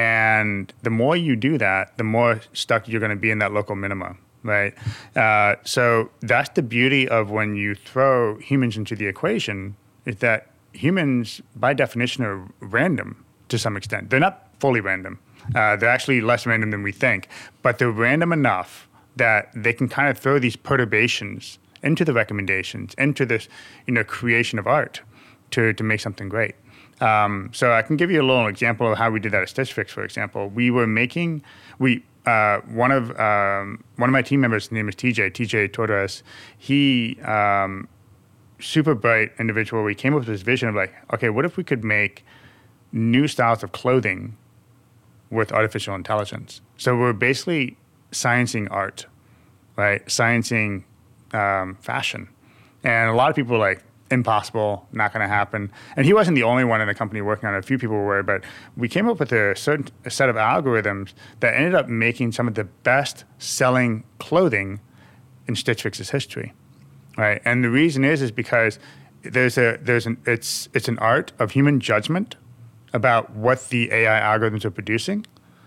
and the more you do that, the more stuck you're going to be in that local minima. Right. Uh, so that's the beauty of when you throw humans into the equation, is that humans, by definition, are random to some extent. They're not fully random. Uh, they're actually less random than we think. But they're random enough that they can kind of throw these perturbations into the recommendations, into this, you know, creation of art to, to make something great. Um, so I can give you a little example of how we did that at Stitch Fix, for example. We were making... we. Uh, one of um, one of my team members, his name is T J, T J Torres. He, um, super bright individual. We came up with this vision of like, okay, what if we could make new styles of clothing with artificial intelligence? So we're basically sciencing art, right? Sciencing um, fashion. And a lot of people were like, impossible, not going to happen. And he wasn't the only one in the company working on it. A few people were, but we came up with a certain a set of algorithms that ended up making some of the best selling clothing in Stitch Fix's history, right? And the reason is, is because there's a there's an it's it's an art of human judgment about what the A I algorithms are producing.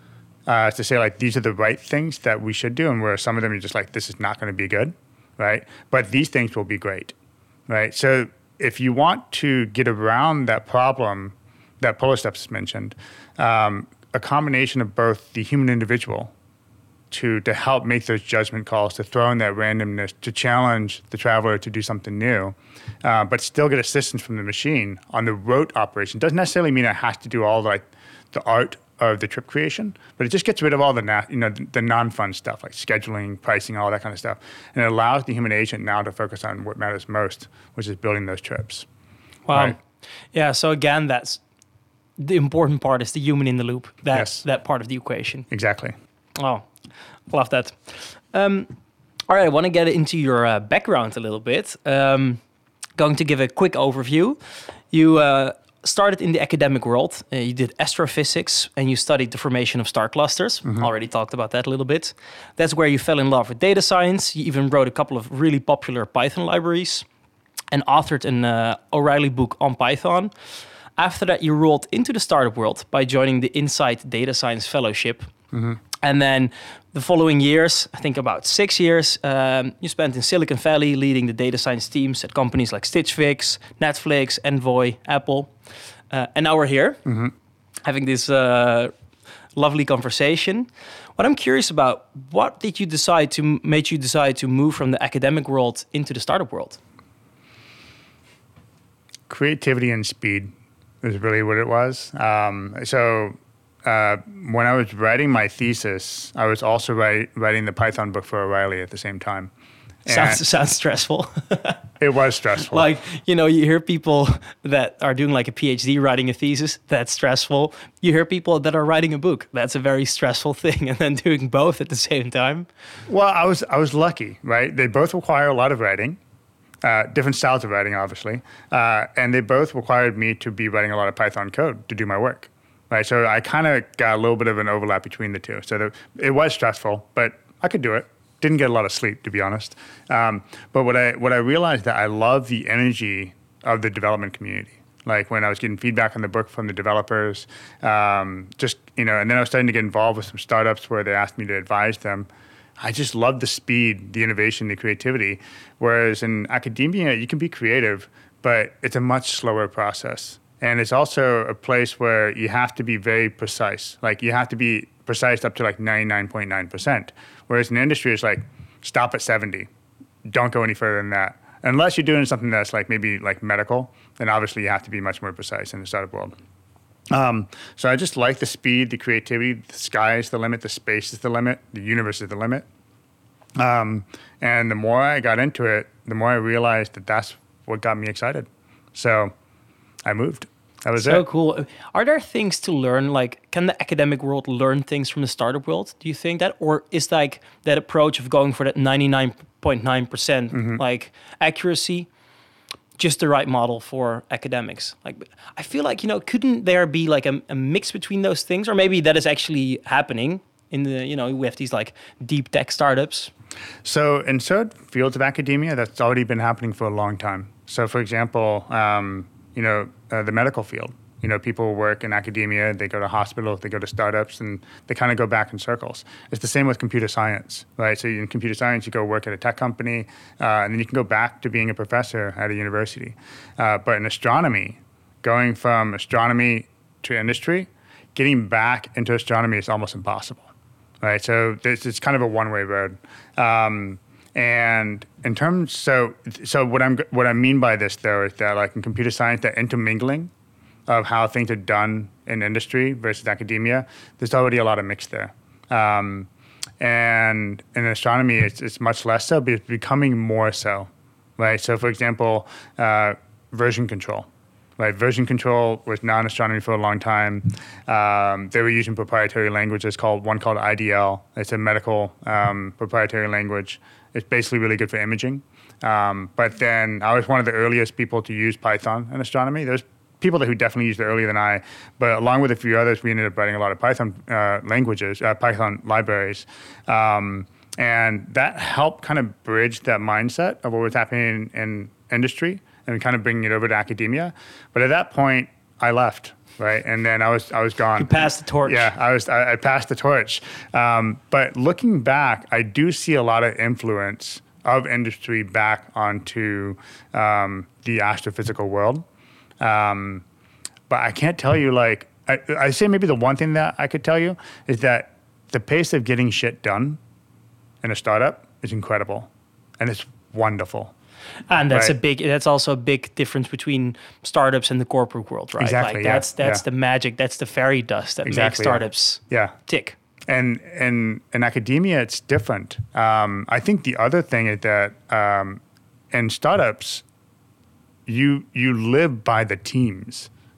Uh, to say like these are the right things that we should do, and where some of them are just like this is not going to be good, right? But these things will be great. Right. So if you want to get around that problem that Polar Steps mentioned, um, a combination of both the human individual to to help make those judgment calls, to throw in that randomness, to challenge the traveler to do something new, uh, but still get assistance from the machine on the rote operation. Doesn't necessarily mean it has to do all the, like the art of the trip creation, but it just gets rid of all the na- you know the, the non-fun stuff like scheduling, pricing, all that kind of stuff, and it allows the human agent now to focus on what matters most, which is building those trips. Wow, right? Yeah. So again, that's the important part is the human in the loop. That's yes. that part of the equation. Exactly. Oh, love that. Um, All right, I want to get into your uh, background a little bit. Um, going to give a quick overview. You uh, started in the academic world. Uh, you did astrophysics and you studied the formation of star clusters. Mm-hmm. Already talked about that a little bit. That's where you fell in love with data science. You even wrote a couple of really popular Python libraries and authored an uh, O'Reilly book on Python. After that, you rolled into the startup world by joining the Insight Data Science Fellowship. Mm-hmm. And then the following years, I think about six years, um, you spent in Silicon Valley leading the data science teams at companies like Stitch Fix, Netflix, Envoy, Apple. Uh, and now we're here mm-hmm. having this uh, lovely conversation. What I'm curious about, what did you decide to made you decide to move from the academic world into the startup world? Creativity and speed is really what it was. Um, so uh, when I was writing my thesis, I was also write, writing the Python book for O'Reilly at the same time. Sounds sounds stressful. It was stressful. Like, you know, you hear people that are doing like a PhD writing a thesis, that's stressful. You hear people that are writing a book, that's a very stressful thing. And then doing both at the same time. Well, I was I was lucky, right? They both require a lot of writing. Uh, different styles of writing, obviously. Uh, and they both required me to be writing a lot of Python code to do my work, right? So I kind of got a little bit of an overlap between the two. So the, it was stressful, but I could do it. Didn't get a lot of sleep, to be honest. Um, but what I what I realized that I love the energy of the development community. Like when I was getting feedback on the book from the developers, um, just, you know, and then I was starting to get involved with some startups where they asked me to advise them. I just love the speed, the innovation, the creativity. Whereas in academia, you can be creative, but it's a much slower process. And it's also a place where you have to be very precise. Like you have to be precise up to like ninety-nine point nine percent. Whereas in industry, it's like, stop at seventy. Don't go any further than that. Unless you're doing something that's like maybe like medical, then obviously you have to be much more precise in the startup world. Um, so I just like the speed, the creativity. The sky is the limit, the space is the limit, the universe is the limit. Um, and the more I got into it, the more I realized that that's what got me excited. So I moved. That was so it. So cool. Are there things to learn? Like, can the academic world learn things from the startup world? Do you think that? Or is like that approach of going for that ninety-nine point nine percent mm-hmm. like accuracy just the right model for academics? Like, I feel like, you know, couldn't there be like a, a mix between those things? Or maybe that is actually happening in the, you know, we have these like deep tech startups. So in certain fields of academia, that's already been happening for a long time. So for example, um, you know, uh, the medical field, you know, people work in academia, they go to hospitals, they go to startups, and they kind of go back in circles. It's the same with computer science, right? So in computer science, you go work at a tech company, uh, and then you can go back to being a professor at a university. Uh, but in astronomy, going from astronomy to industry, getting back into astronomy is almost impossible, right? So this it's kind of a one-way road. Um, And in terms, so so what I'm what I mean by this though is that like in computer science, that intermingling of how things are done in industry versus academia, there's already a lot of mix there. Um, and in astronomy, it's, it's much less so, but it's becoming more so, right? So for example, uh, version control. Right, version control was not in astronomy for a long time. Um, they were using proprietary languages called one called I D L. It's a medical um, proprietary language. It's basically really good for imaging. Um, but then I was one of the earliest people to use Python in astronomy. There's people that who definitely used it earlier than I, but along with a few others, we ended up writing a lot of Python uh, languages, uh, Python libraries. Um, and that helped kind of bridge that mindset of what was happening in, in industry and kind of bringing it over to academia. But at that point, I left, right? And then I was I was gone. You passed the torch. Yeah, I was I, I passed the torch. Um, but looking back, I do see a lot of influence of industry back onto um, the astrophysical world. Um, but I can't tell you, like, I, I say maybe the one thing that I could tell you is that the pace of getting shit done in a startup is incredible. And it's wonderful. And that's right. a big. That's also a big difference between startups and the corporate world, right? Exactly. Like yeah, that's that's yeah. the magic. That's the fairy dust that exactly, makes startups yeah. tick. And and in academia, it's different. Um, I think the other thing is that um, in startups, you you live by the teams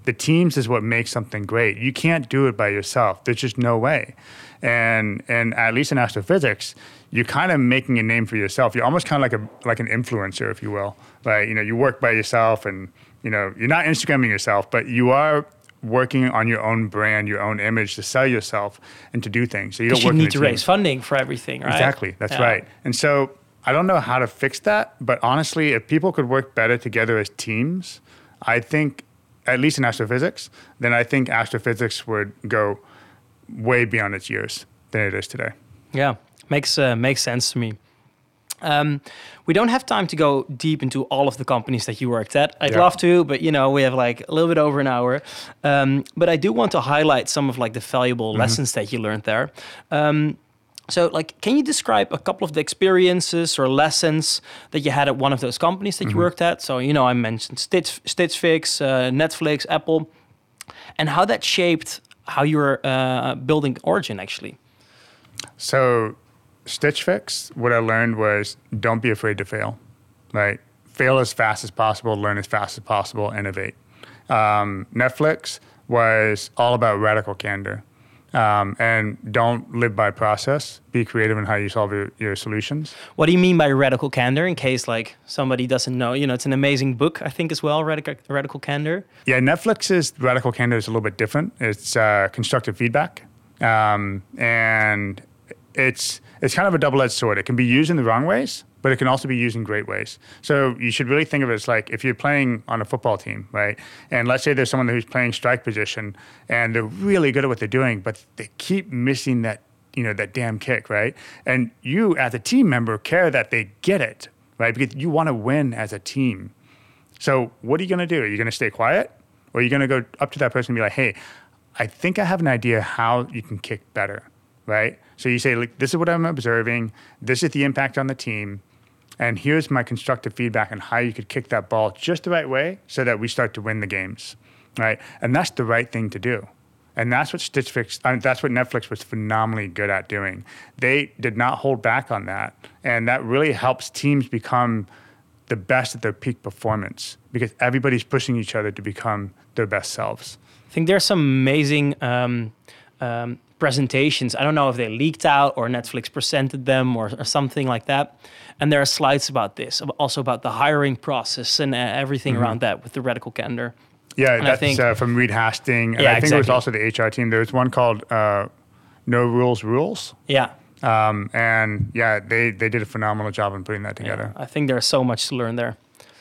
The teams is what makes something great. You can't do it by yourself. There's just no way. And and at least in astrophysics, you're kind of making a name for yourself. You're almost kind of like a like an influencer, if you will. Like, you know, you work by yourself, and you know, you're not Instagramming yourself, but you are working on your own brand, your own image to sell yourself and to do things. So you don't work you in need to a team. raise funding for everything, right? Exactly, that's Yeah. right. And so I don't know how to fix that, but honestly, if people could work better together as teams, I think, at least in astrophysics, then I think astrophysics would go way beyond its years than it is today. Yeah, makes uh, makes sense to me. Um, we don't have time to go deep into all of the companies that you worked at. I'd Yeah. love to, but you know, we have like a little bit over an hour. Um, but I do want to highlight some of like the valuable Mm-hmm. lessons that you learned there. Um, so like, can you describe a couple of the experiences or lessons that you had at one of those companies that Mm-hmm. you worked at? So, you know, I mentioned Stitch, Stitch Fix, uh, Netflix, Apple, and how that shaped how you were uh, building Origin actually. So Stitch Fix, what I learned was don't be afraid to fail, right? Fail as fast as possible, learn as fast as possible, innovate. Um, Netflix was all about radical candor. Um, and don't live by process. Be creative in how you solve your, your solutions. What do you mean by radical candor? In case like somebody doesn't know, you know, it's an amazing book, I think as well, Radical Radical Candor. Yeah, Netflix's radical candor is a little bit different. It's uh, constructive feedback, um, and it's it's kind of a double-edged sword. It can be used in the wrong ways, but it can also be used in great ways. So you should really think of it as like if you're playing on a football team, right? And let's say there's someone who's playing strike position and they're really good at what they're doing, but they keep missing that, you know, that damn kick, right? And you as a team member care that they get it, right? Because you want to win as a team. So what are you going to do? Are you going to stay quiet? Or are you going to go up to that person and be like, hey, I think I have an idea how you can kick better, right? So you say, like, this is what I'm observing. This is the impact on the team. And here's my constructive feedback on how you could kick that ball just the right way so that we start to win the games, right? And that's the right thing to do. And that's what Stitch Fix, I mean, that's what Netflix was phenomenally good at doing. They did not hold back on that. And that really helps teams become the best at their peak performance because everybody's pushing each other to become their best selves. I think there's some amazing um, um, presentations. I don't know if they leaked out or Netflix presented them or, or something like that. And there are slides about this, also about the hiring process and uh, everything mm-hmm. around that with the radical candor. Yeah, and that's think, uh, from Reed Hastings. And yeah, I think exactly. it was also the H R team. There was one called uh, No Rules Rules. Yeah. Um, and yeah, they, they did a phenomenal job in putting that together. Yeah, I think there's so much to learn there.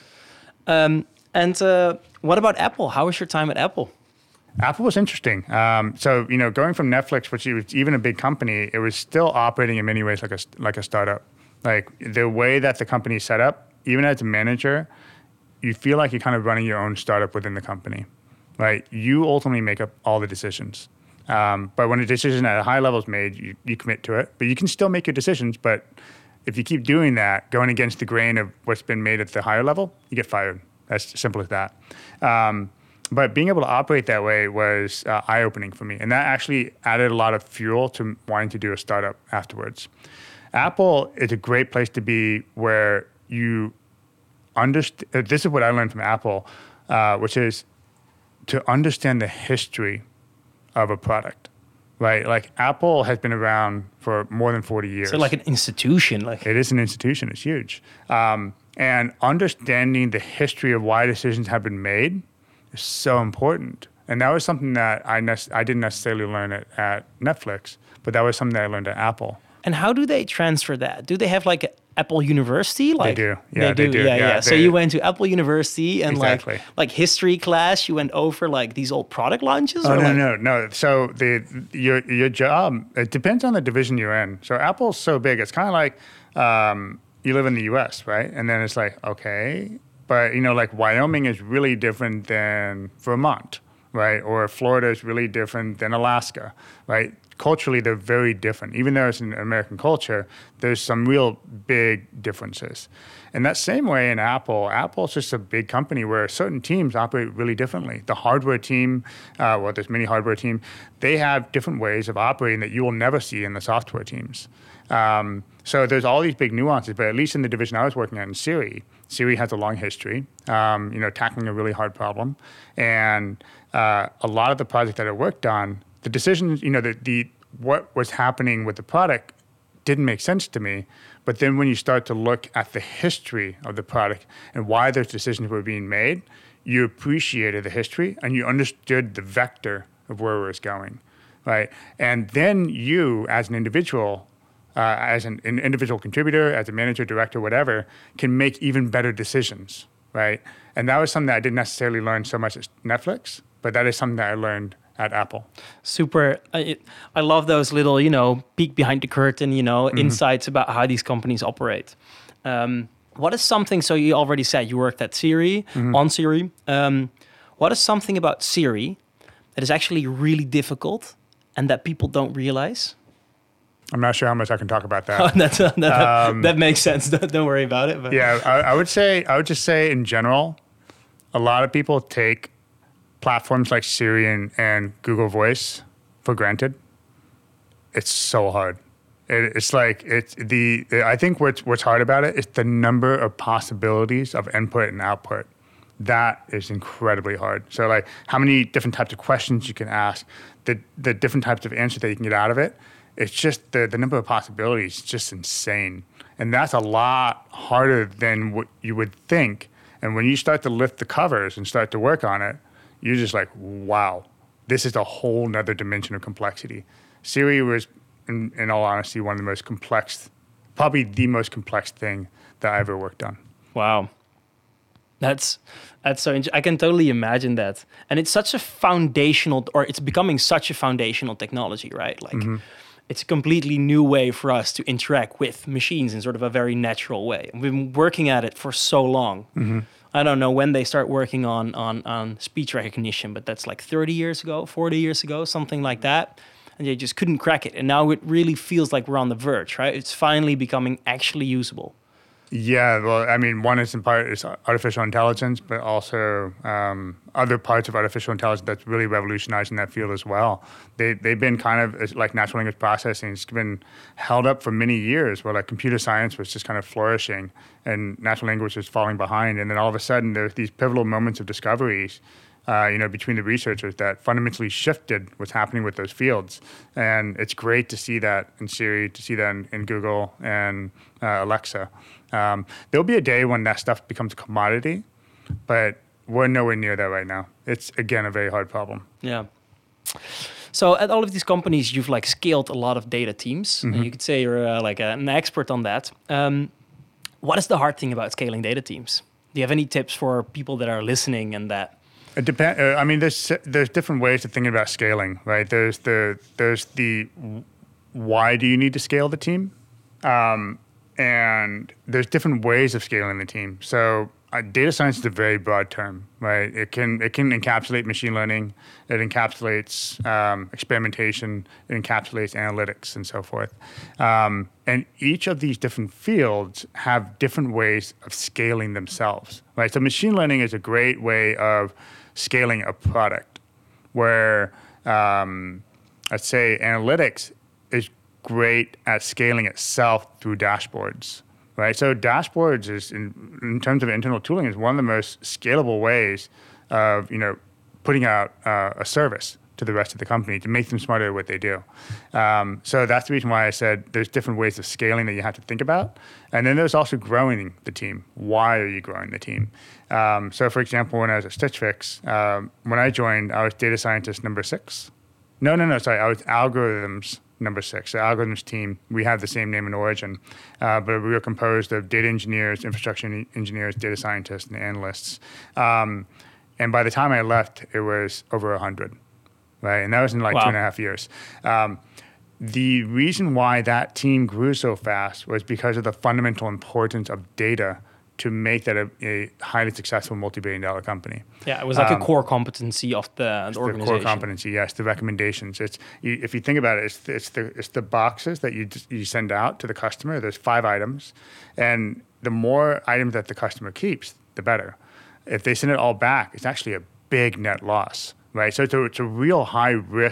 Um, and uh, what about Apple? How was your time at Apple? Apple was interesting. Um, so, you know, going from Netflix, which was even a big company, it was still operating in many ways like a, like a startup. Like the way that the company is set up, even as a manager, you feel like you're kind of running your own startup within the company, right? You ultimately make up all the decisions. Um, but when a decision at a high level is made, you, you commit to it. But you can still make your decisions. But if you keep doing that, going against the grain of what's been made at the higher level, you get fired. That's simple as that. Um, but being able to operate that way was uh, eye-opening for me. And that actually added a lot of fuel to wanting to do a startup afterwards. Apple is a great place to be where you understand. This is what I learned from Apple, uh, which is to understand the history of a product, right? Like Apple has been around for more than forty years. So like an institution. Like It is an institution. It's huge. Um, and understanding the history of why decisions have been made is so important. And that was something that I ne- I didn't necessarily learn at, at Netflix, but that was something that I learned at Apple. And how do they transfer that? Do they have like a Apple University? Like, they do. Yeah, they do. they do. Yeah, yeah. yeah. They, so you went to Apple University and exactly. like like history class, you went over like these old product launches? Oh, or no, like? no, no. So the your your job, it depends on the division you're in. So Apple's so big, it's kind of like um, you live in the U S, right? And then it's like, okay, but you know, like Wyoming is really different than Vermont, right? Or Florida is really different than Alaska, right? Culturally, they're very different. Even though it's an American culture, there's some real big differences. In that same way in Apple, Apple's just a big company where certain teams operate really differently. The hardware team, uh, well, there's many hardware teams, they have different ways of operating that you will never see in the software teams. Um, So there's all these big nuances, but at least in the division I was working at in Siri, Siri has a long history, um, you know, tackling a really hard problem. And uh, a lot of the project that I worked on, the decisions, you know, the, the what was happening with the product didn't make sense to me. But then when you start to look at the history of the product and why those decisions were being made, you appreciated the history and you understood the vector of where it was going, right? And then you, as an individual, uh, as an, an individual contributor, as a manager, director, whatever, can make even better decisions, right? And that was something that I didn't necessarily learn so much at Netflix, but that is something that I learned at Apple. Super. I, I love those little, you know, peek behind the curtain, you know, mm-hmm. insights about how these companies operate. Um, what is something, so you already said you worked at Siri, mm-hmm. on Siri. Um, what is something about Siri that is actually really difficult and that people don't realize? I'm not sure how much I can talk about that. Oh, that's, uh, that, um, that makes sense. Don't, don't worry about it. But. Yeah, I, I would say, I would just say in general, a lot of people take platforms like Siri and, and Google Voice for granted. It's so hard. It, it's like it's the. I think what's what's hard about it is the number of possibilities of input and output. That is incredibly hard. So like how many different types of questions you can ask, the the different types of answers that you can get out of it. It's just the the number of possibilities is just insane, and that's a lot harder than what you would think. And when you start to lift the covers and start to work on it, you're just like, wow, this is a whole nother dimension of complexity. Siri was, in, in all honesty, one of the most complex, probably the most complex thing that I ever worked on. Wow. That's that's so interesting. I can totally imagine that. And it's such a foundational, or it's becoming such a foundational technology, right? Like, mm-hmm. it's a completely new way for us to interact with machines in sort of a very natural way. And we've been working at it for so long. Mm-hmm. I don't know when they start working on, on, on speech recognition, but that's like thirty years ago, forty years ago, something like that. And they just couldn't crack it. And now it really feels like we're on the verge, right? It's finally becoming actually usable. Yeah, well, I mean, one is in part is artificial intelligence, but also um, other parts of artificial intelligence that's really revolutionizing that field as well. They, they've been kind of like natural language processing. It's been held up for many years where like computer science was just kind of flourishing and natural language was falling behind. And then all of a sudden there's these pivotal moments of discoveries Uh, you know, between the researchers that fundamentally shifted what's happening with those fields. And it's great to see that in Siri, to see that in, in Google and uh, Alexa. Um, there'll be a day when that stuff becomes a commodity, but we're nowhere near that right now. It's, again, a very hard problem. Yeah. So at all of these companies, you've like scaled a lot of data teams. Mm-hmm. And you could say you're uh, like an expert on that. Um, what is the hard thing about scaling data teams? Do you have any tips for people that are listening and that? It depends. Uh, I mean, there's there's different ways of thinking about scaling, right? There's the there's the why do you need to scale the team, um, and there's different ways of scaling the team. So uh, data science is a very broad term, right? It can it can encapsulate machine learning, it encapsulates um, experimentation, it encapsulates analytics, and so forth. Um, and each of these different fields have different ways of scaling themselves, right? So machine learning is a great way of scaling a product, where um, let's say analytics is great at scaling itself through dashboards, right? So dashboards is, in, in terms of internal tooling, is one of the most scalable ways of, you know, putting out uh, a service to the rest of the company to make them smarter at what they do. Um, so that's the reason why I said there's different ways of scaling that you have to think about. And then there's also growing the team. Why are you growing the team? Um, so for example, when I was at Stitch Fix, um, when I joined, I was data scientist number six. No, no, no, sorry, I was algorithms number six. So algorithms team, we have the same name in origin, uh, but we were composed of data engineers, infrastructure engineers, data scientists, and analysts. Um, and by the time I left, it was over one hundred. Right, and that was in like wow. two and a half years. Um, the reason why that team grew so fast was because of the fundamental importance of data to make that a, a highly successful multi-billion dollar company. Yeah, it was like um, a core competency of the, the organization. The core competency, yes, the recommendations. It's you, if you think about it, it's, it's the it's the boxes that you just, you send out to the customer. There's five items, and the more items that the customer keeps, the better. If they send it all back, it's actually a big net loss. Right, so it's a, it's a real high risk,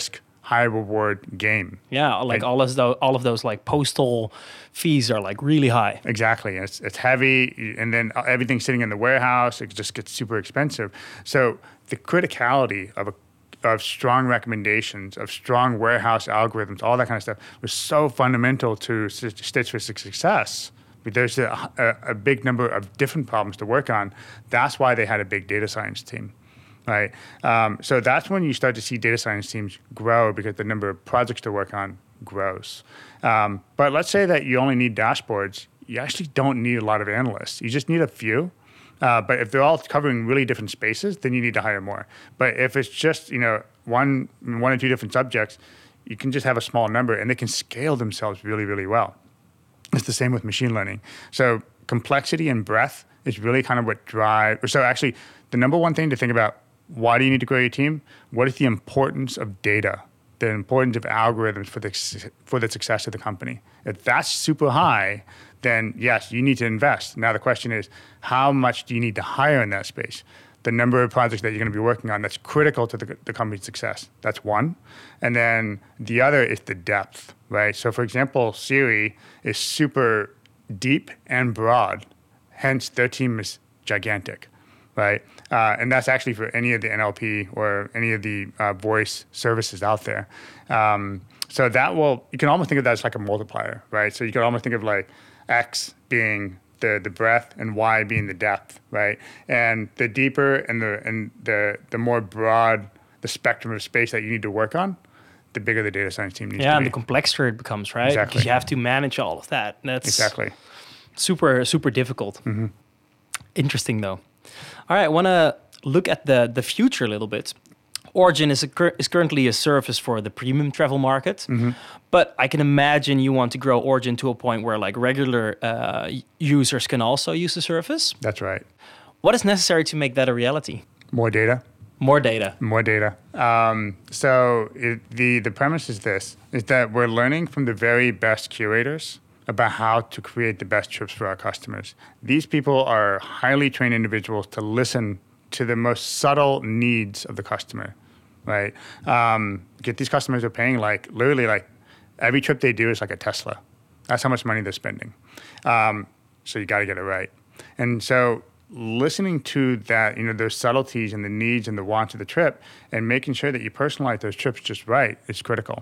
high reward game. Yeah, like And- all of those, all of those like postal fees are like really high. Exactly. It's, it's heavy, and then everything's sitting in the warehouse. It just gets super expensive. So the criticality of a of strong recommendations, of strong warehouse algorithms, all that kind of stuff was so fundamental to Stitch Fix's success. There's a, a, a big number of different problems to work on. That's why they had a big data science team, right? Um, so that's when you start to see data science teams grow because the number of projects to work on grows. Um, but let's say that you only need dashboards. You actually don't need a lot of analysts. You just need a few. Uh, but if they're all covering really different spaces, then you need to hire more. But if it's just, you know, one one or two different subjects, you can just have a small number and they can scale themselves really, really well. It's the same with machine learning. So complexity and breadth is really kind of what drive. So actually, the number one thing to think about, why do you need to grow your team? What is the importance of data? The importance of algorithms for the for the success of the company. If that's super high, then yes, you need to invest. Now the question is, how much do you need to hire in that space? The number of projects that you're going to be working on that's critical to the, the company's success. That's one. And then the other is the depth, right? So for example, Siri is super deep and broad, hence their team is gigantic, right? Uh, and that's actually for any of the N L P or any of the uh, voice services out there. Um, so that will, you can almost think of that as like a multiplier, right? So you can almost think of like X being the the breadth and Y being the depth, right? And the deeper and the and the the more broad the spectrum of space that you need to work on, the bigger the data science team needs Yeah, to and be. the complexier it becomes, right? Exactly. Because you have to manage all of that. That's Exactly. super, super difficult. Interesting, though. All right, I want to look at the the future a little bit. Origin is a cur- is currently a service for the premium travel market, but I can imagine you want to grow Origin to a point where like regular uh, users can also use the service. That's right. What is necessary to make that a reality? More data. More data. More data. Um, so it, the the premise is this: is that we're learning from the very best curators about how to create the best trips for our customers. These people are highly trained individuals to listen to the most subtle needs of the customer, right? Um, get these customers are paying like literally like every trip they do is like a Tesla. That's how much money they're spending. Um, so you got to get it right. And so listening to that, you know, those subtleties and the needs and the wants of the trip and making sure that you personalize those trips just right is critical.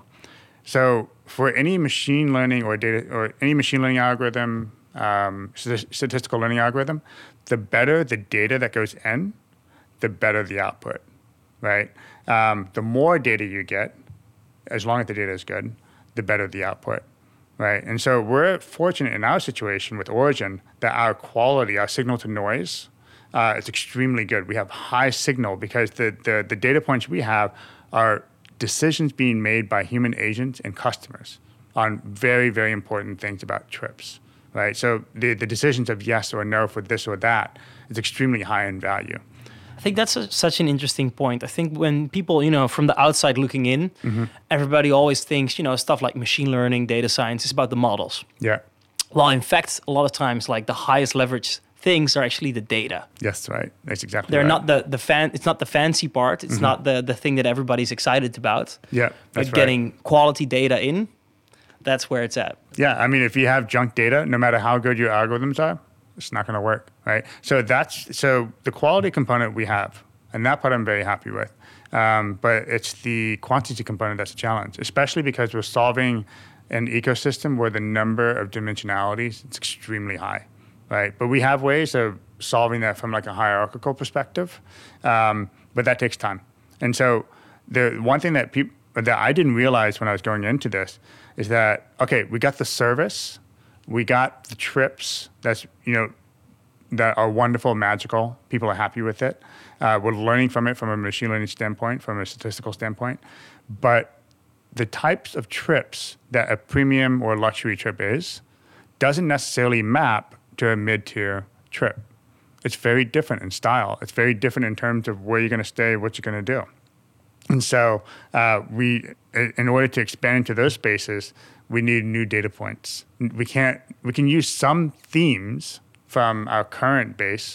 So for any machine learning or data or any machine learning algorithm, um, statistical learning algorithm, the better the data that goes in, the better the output, right? Um, the more data you get, as long as the data is good, the better the output, right? And so we're fortunate in our situation with Origin that our quality, our signal to noise, uh, is extremely good. We have high signal because the, the, the data points we have are decisions being made by human agents and customers on very, very important things about trips, right? So the, the decisions of yes or no for this or that is extremely high in value. I think that's a, such an interesting point. I think when people, you know, from the outside looking in, mm-hmm. everybody always thinks, you know, stuff like machine learning, data science is about the models. Yeah. Well, in fact, a lot of times, like the highest leverage things are actually the data. Yes, right. That's exactly They're right. not the, the fan, it's not the fancy part. It's mm-hmm. not the, the thing that everybody's excited about. Yeah, that's but getting right. quality data in, that's where it's at. Yeah, I mean, if you have junk data, no matter how good your algorithms are, it's not going to work, right? So that's so the quality component we have, and that part I'm very happy with. Um, but it's the quantity component that's a challenge, especially because we're solving an ecosystem where the number of dimensionalities is extremely high, right? But we have ways of solving that from like a hierarchical perspective, um, but that takes time. And so the one thing that people that I didn't realize when I was going into this is that okay, we got the service. We got the trips that's, you know, that are wonderful, magical. People are happy with it. Uh, we're learning from it from a machine learning standpoint, from a statistical standpoint. But the types of trips that a premium or luxury trip is doesn't necessarily map to a mid-tier trip. It's very different in style. It's very different in terms of where you're going to stay, what you're going to do. And so uh, we, in order to expand into those spaces, we need new data points. We can't. We can use some themes from our current base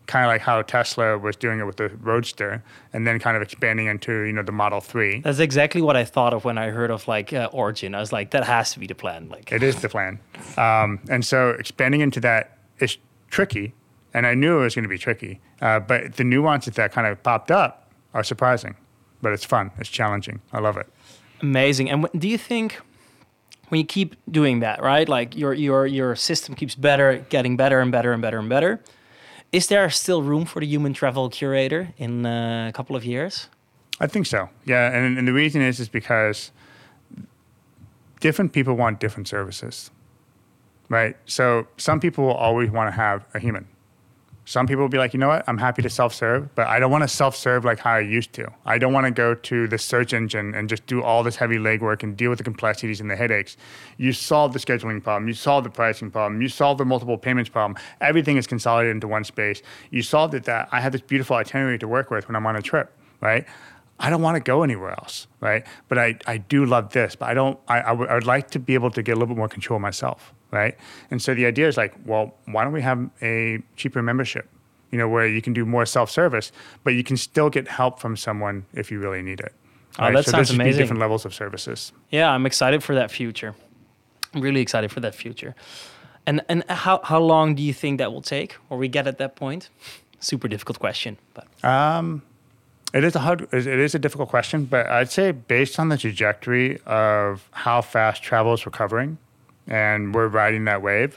kind of like how Tesla was doing it with the Roadster, and then kind of expanding into, you know, the Model three. That's exactly what I thought of when I heard of like uh, Origin. I was like, that has to be the plan. Like, it is the plan. Um, and so expanding into that is tricky, and I knew it was going to be tricky. Uh, but the nuances that kind of popped up are surprising, but it's fun. It's challenging. I love it. Amazing. And w- do you think when you keep doing that, right? Like your your your system keeps better, getting better and better and better and better. Is there still room for the human travel curator in uh, a couple of years? I think so. Yeah, and, and the reason is is because different people want different services, right? So some people will always want to have a human. Some people will be like, you know what, I'm happy to self-serve, but I don't want to self-serve like how I used to. I don't want to go to the search engine and just do all this heavy legwork and deal with the complexities and the headaches. You solve the scheduling problem. You solve the pricing problem. You solve the multiple payments problem. Everything is consolidated into one space. You solved it that I have this beautiful itinerary to work with when I'm on a trip, right? I don't want to go anywhere else, right? But I, I do love this, but I don't, I, I, w- I would like to be able to get a little bit more control myself, right? And so the idea is like, well, why don't we have a cheaper membership, you know, where you can do more self-service, but you can still get help from someone if you really need it. Oh, right? that so sounds there should amazing. be different levels of services. Yeah, I'm excited for that future. I'm really excited for that future. And and how, how long do you think that will take, or we get at that point? Super difficult question, but Um, It is a hard, it is a difficult question, but I'd say based on the trajectory of how fast travel is recovering, and we're riding that wave,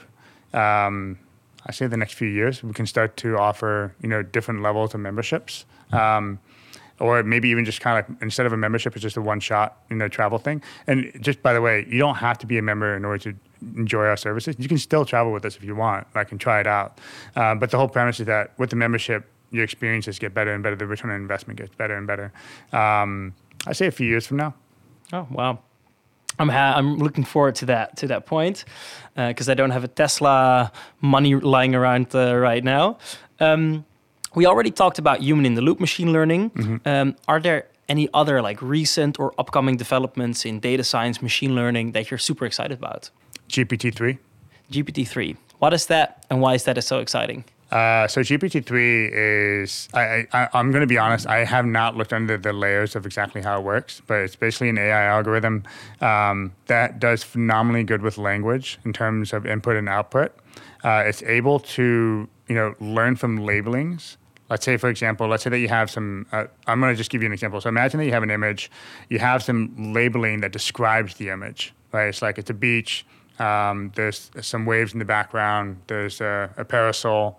um, I say the next few years we can start to offer, you know, different levels of memberships, um, or maybe even just kind of instead of a membership, it's just a one-shot, you know, travel thing. And just by the way, you don't have to be a member in order to enjoy our services. You can still travel with us if you want. I can try it out, uh, but the whole premise is that with the membership, your experiences get better and better. The return on investment gets better and better. Um, I say a few years from now. oh wow, I'm ha- I'm looking forward to that to that point because uh, I don't have a Tesla money lying around uh, right now. Um, we already talked about human in the loop machine learning. Mm-hmm. Um, are there any other like recent or upcoming developments in data science, machine learning that you're super excited about? G P T three. G P T three. What is that, and why is that so exciting? Uh, so G P T three is, I, I, I'm going to be honest, I have not looked under the layers of exactly how it works, but it's basically an A I algorithm um, that does phenomenally good with language in terms of input and output. Uh, it's able to, you know, learn from labelings. Let's say, for example, let's say that you have some, uh, I'm going to just give you an example. So imagine that you have an image, you have some labeling that describes the image, right? It's like it's a beach, um, there's some waves in the background, there's a, a parasol,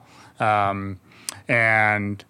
Um, and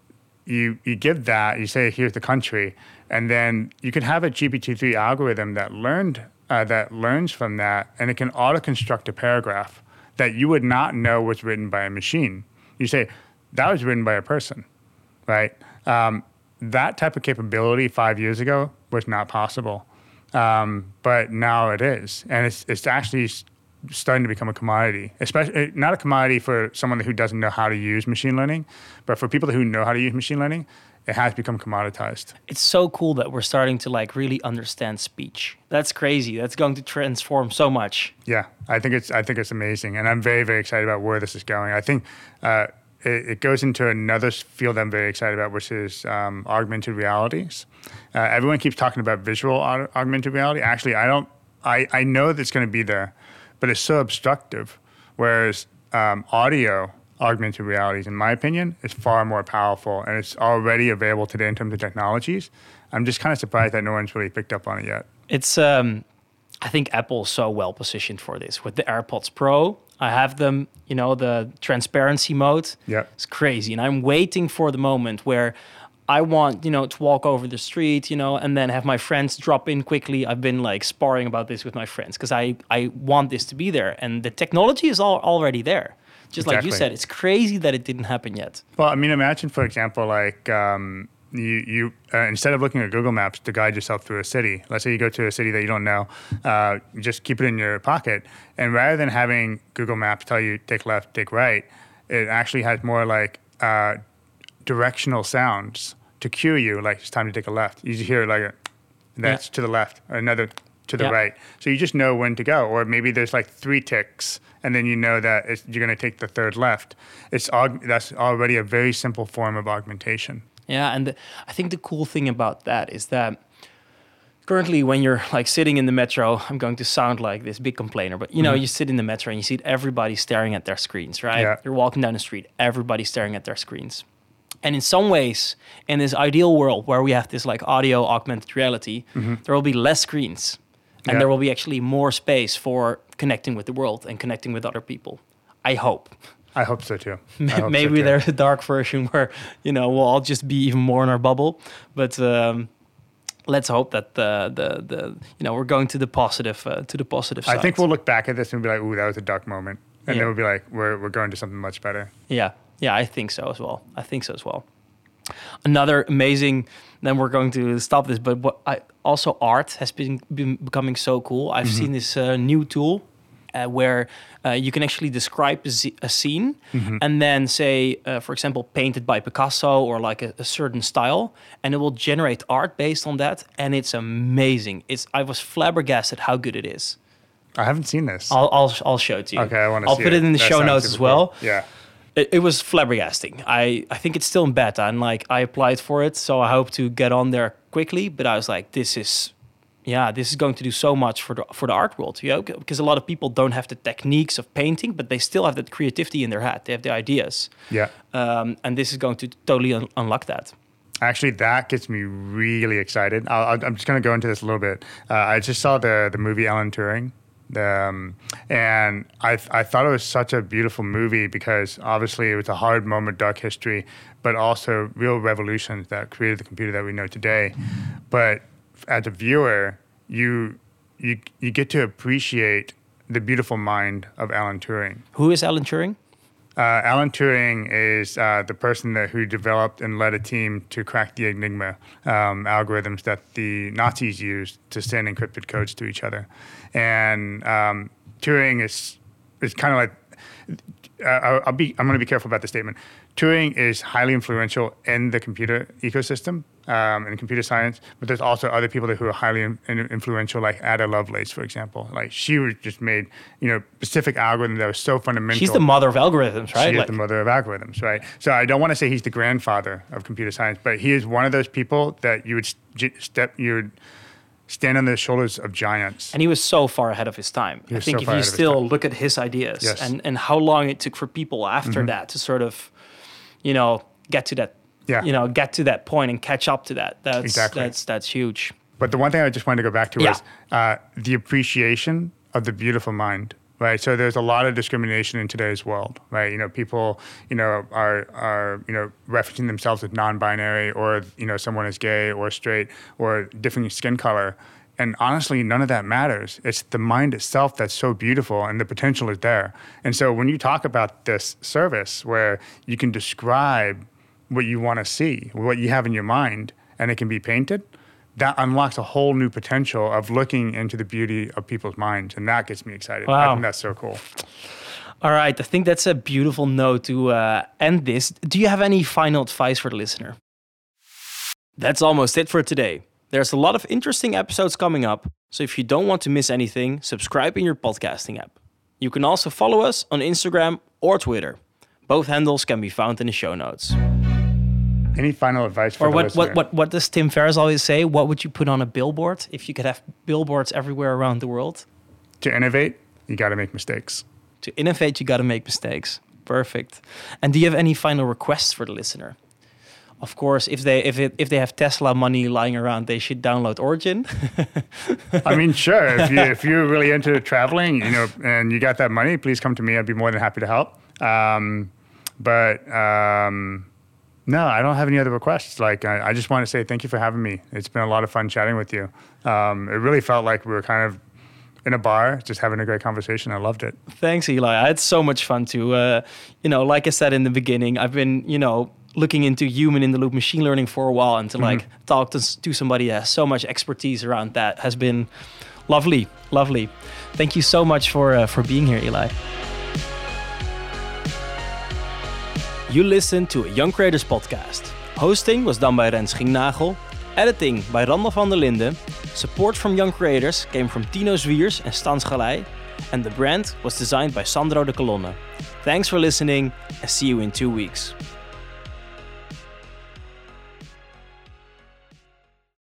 you you give that, you say, here's the country, and then you can have a G P T three algorithm that learned uh, that learns from that, and it can auto-construct a paragraph that you would not know was written by a machine. You say, that was written by a person, right? Um, that type of capability five years ago was not possible, um, but now it is, and it's it's actually starting to become a commodity, especially not a commodity for someone who doesn't know how to use machine learning, but for people who know how to use machine learning, it has become commoditized. It's so cool that we're starting to like really understand speech. That's crazy. That's going to transform so much. Yeah, I think it's I think it's amazing, and I'm very very excited about where this is going. I think uh, it, it goes into another field I'm very excited about, which is um, augmented realities. Uh, everyone keeps talking about visual aug- augmented reality. Actually, I don't. I I know that it's going to be there, but it's so obstructive, whereas um, audio augmented realities, in my opinion, is far more powerful, and it's already available today in terms of technologies. I'm just kind of surprised that no one's really picked up on it yet. It's, um, I think Apple is so well positioned for this. With the AirPods Pro, I have them, you know, the transparency mode. Yeah. It's crazy, and I'm waiting for the moment where I want, you know, to walk over the street, you know, and then have my friends drop in quickly. I've been like sparring about this with my friends because I, I want this to be there. And the technology is all already there. Just Exactly. like you said, it's crazy that it didn't happen yet. Well, I mean, imagine, for example, like um, you, you uh, instead of looking at Google Maps to guide yourself through a city, let's say you go to a city that you don't know, uh, you just keep it in your pocket. And rather than having Google Maps tell you take left, take right, it actually has more like uh, directional sounds to cue you, like it's time to take a left. You just hear like a, that's Yeah. to the left, or another to the Yeah. right. So you just know when to go. Or maybe there's like three ticks, and then you know that it's, you're going to take the third left. It's aug- That's already a very simple form of augmentation. Yeah, and the, I think the cool thing about that is that currently when you're like sitting in the metro, I'm going to sound like this big complainer, but you know, Mhm. you sit in the metro and you see everybody staring at their screens, right? Yeah. You're walking down the street, everybody's staring at their screens. And in some ways, in this ideal world where we have this like audio augmented reality, Mhm. there will be less screens and Yeah. there will be actually more space for connecting with the world and connecting with other people. I hope. I hope so too. I hope Maybe so too. there's a dark version where, you know, we'll all just be even more in our bubble. But um, let's hope that the, the, the, you know, we're going to the positive, uh, to the positive side. I think we'll look back at this and be like, ooh, that was a dark moment. And Yeah. then we'll be like, we're, we're going to something much better. Yeah, yeah, I think so as well. I think so as well. Another amazing, then we're going to stop this, but what I also art has been, been becoming so cool. I've seen this uh, new tool uh, where uh, you can actually describe a, z- a scene and then say, uh, for example, painted by Picasso or like a, a certain style, and it will generate art based on that. And it's amazing. It's I was flabbergasted how good it is. I haven't seen this. I'll I'll, I'll show it to you. Okay, I want to I'll see put it in the That show sounds notes super as well. cool. Yeah. It, it was flabbergasting. I, I think it's still in beta, and like I applied for it, so I hope to get on there quickly. But I was like, this is, yeah, this is going to do so much for the for the art world, you know, because a lot of people don't have the techniques of painting, but they still have that creativity in their head. They have the ideas, Yeah. um, and this is going to totally un- unlock that. Actually, that gets me really excited. I'll, I'll, I'm just going to go into this a little bit. Uh, I just saw the the movie Alan Turing, the, um, and I I thought it was such a beautiful movie because obviously it was a hard moment, dark history, but also real revolutions that created the computer that we know today. But as a viewer, you you you get to appreciate the beautiful mind of Alan Turing. Who is Alan Turing? Uh, Alan Turing is uh, the person that who developed and led a team to crack the Enigma um, algorithms that the Nazis used to send encrypted codes to each other. And um, Turing is is kind of like uh, I'll, I'll be I'm going to be careful about the statement. Turing is highly influential in the computer ecosystem um, in computer science, but there's also other people that who are highly in, in influential, like Ada Lovelace, for example. Like she was just made, you know, specific algorithm that was so fundamental. She's the mother of algorithms, right? She Like- is the mother of algorithms, right? So I don't want to say he's the grandfather of computer science, but he is one of those people that you would st- step, you would stand on the shoulders of giants. And he was so far ahead of his time. He I was think so if far you ahead of his still time. look at his ideas Yes. and, and how long it took for people after that to sort of, you know, get to that, Yeah. you know, get to that point and catch up to that. That's Exactly. that's that's huge. But the one thing I just wanted to go back to Yeah. was uh, the appreciation of the beautiful mind, right? So there's a lot of discrimination in today's world, right? You know, people, you know, are are you know referencing themselves as non-binary, or you know, someone is gay or straight or different skin color. And honestly, none of that matters. It's the mind itself that's so beautiful, and the potential is there. And so when you talk about this service where you can describe what you want to see, what you have in your mind, and it can be painted, that unlocks a whole new potential of looking into the beauty of people's minds. And that gets me excited. I Wow. think that's so cool. All right, I think that's a beautiful note to uh, end this. Do you have any final advice for the listener? That's almost it for today. There's a lot of interesting episodes coming up, so if you don't want to miss anything, subscribe in your podcasting app. You can also follow us on Instagram or Twitter. Both handles can be found in the show notes. Any final advice for Or the what, listener? what, what, what does Tim Ferriss always say? What would you put on a billboard if you could have billboards everywhere around the world? To innovate, you got to make mistakes. To innovate, you got to make mistakes. Perfect. And do you have any final requests for the listener? Of course, if they if it, if they have Tesla money lying around, they should download Origin. I mean, sure. If you if you're really into traveling, you know, and you got that money, please come to me. I'd be more than happy to help. Um, but um, no, I don't have any other requests. Like, I, I just want to say thank you for having me. It's been a lot of fun chatting with you. Um, it really felt like we were kind of in a bar, just having a great conversation. I loved it. Thanks, Eli. I had so much fun too. Uh, you know, like I said in the beginning, I've been, you know, looking into human in the loop machine learning for a while, and to like talk to, to somebody that has so much expertise around that has been lovely, lovely. Thank you so much for uh, for being here, Eli. You listened to a Young Creators podcast. Hosting was done by Rens Gienagel, editing by Randall van der Linden, Support from young creators came from Tino Zwiers and Stans Galei, and the brand was designed by Sandro de Colonne. Thanks for listening, and see you in two weeks.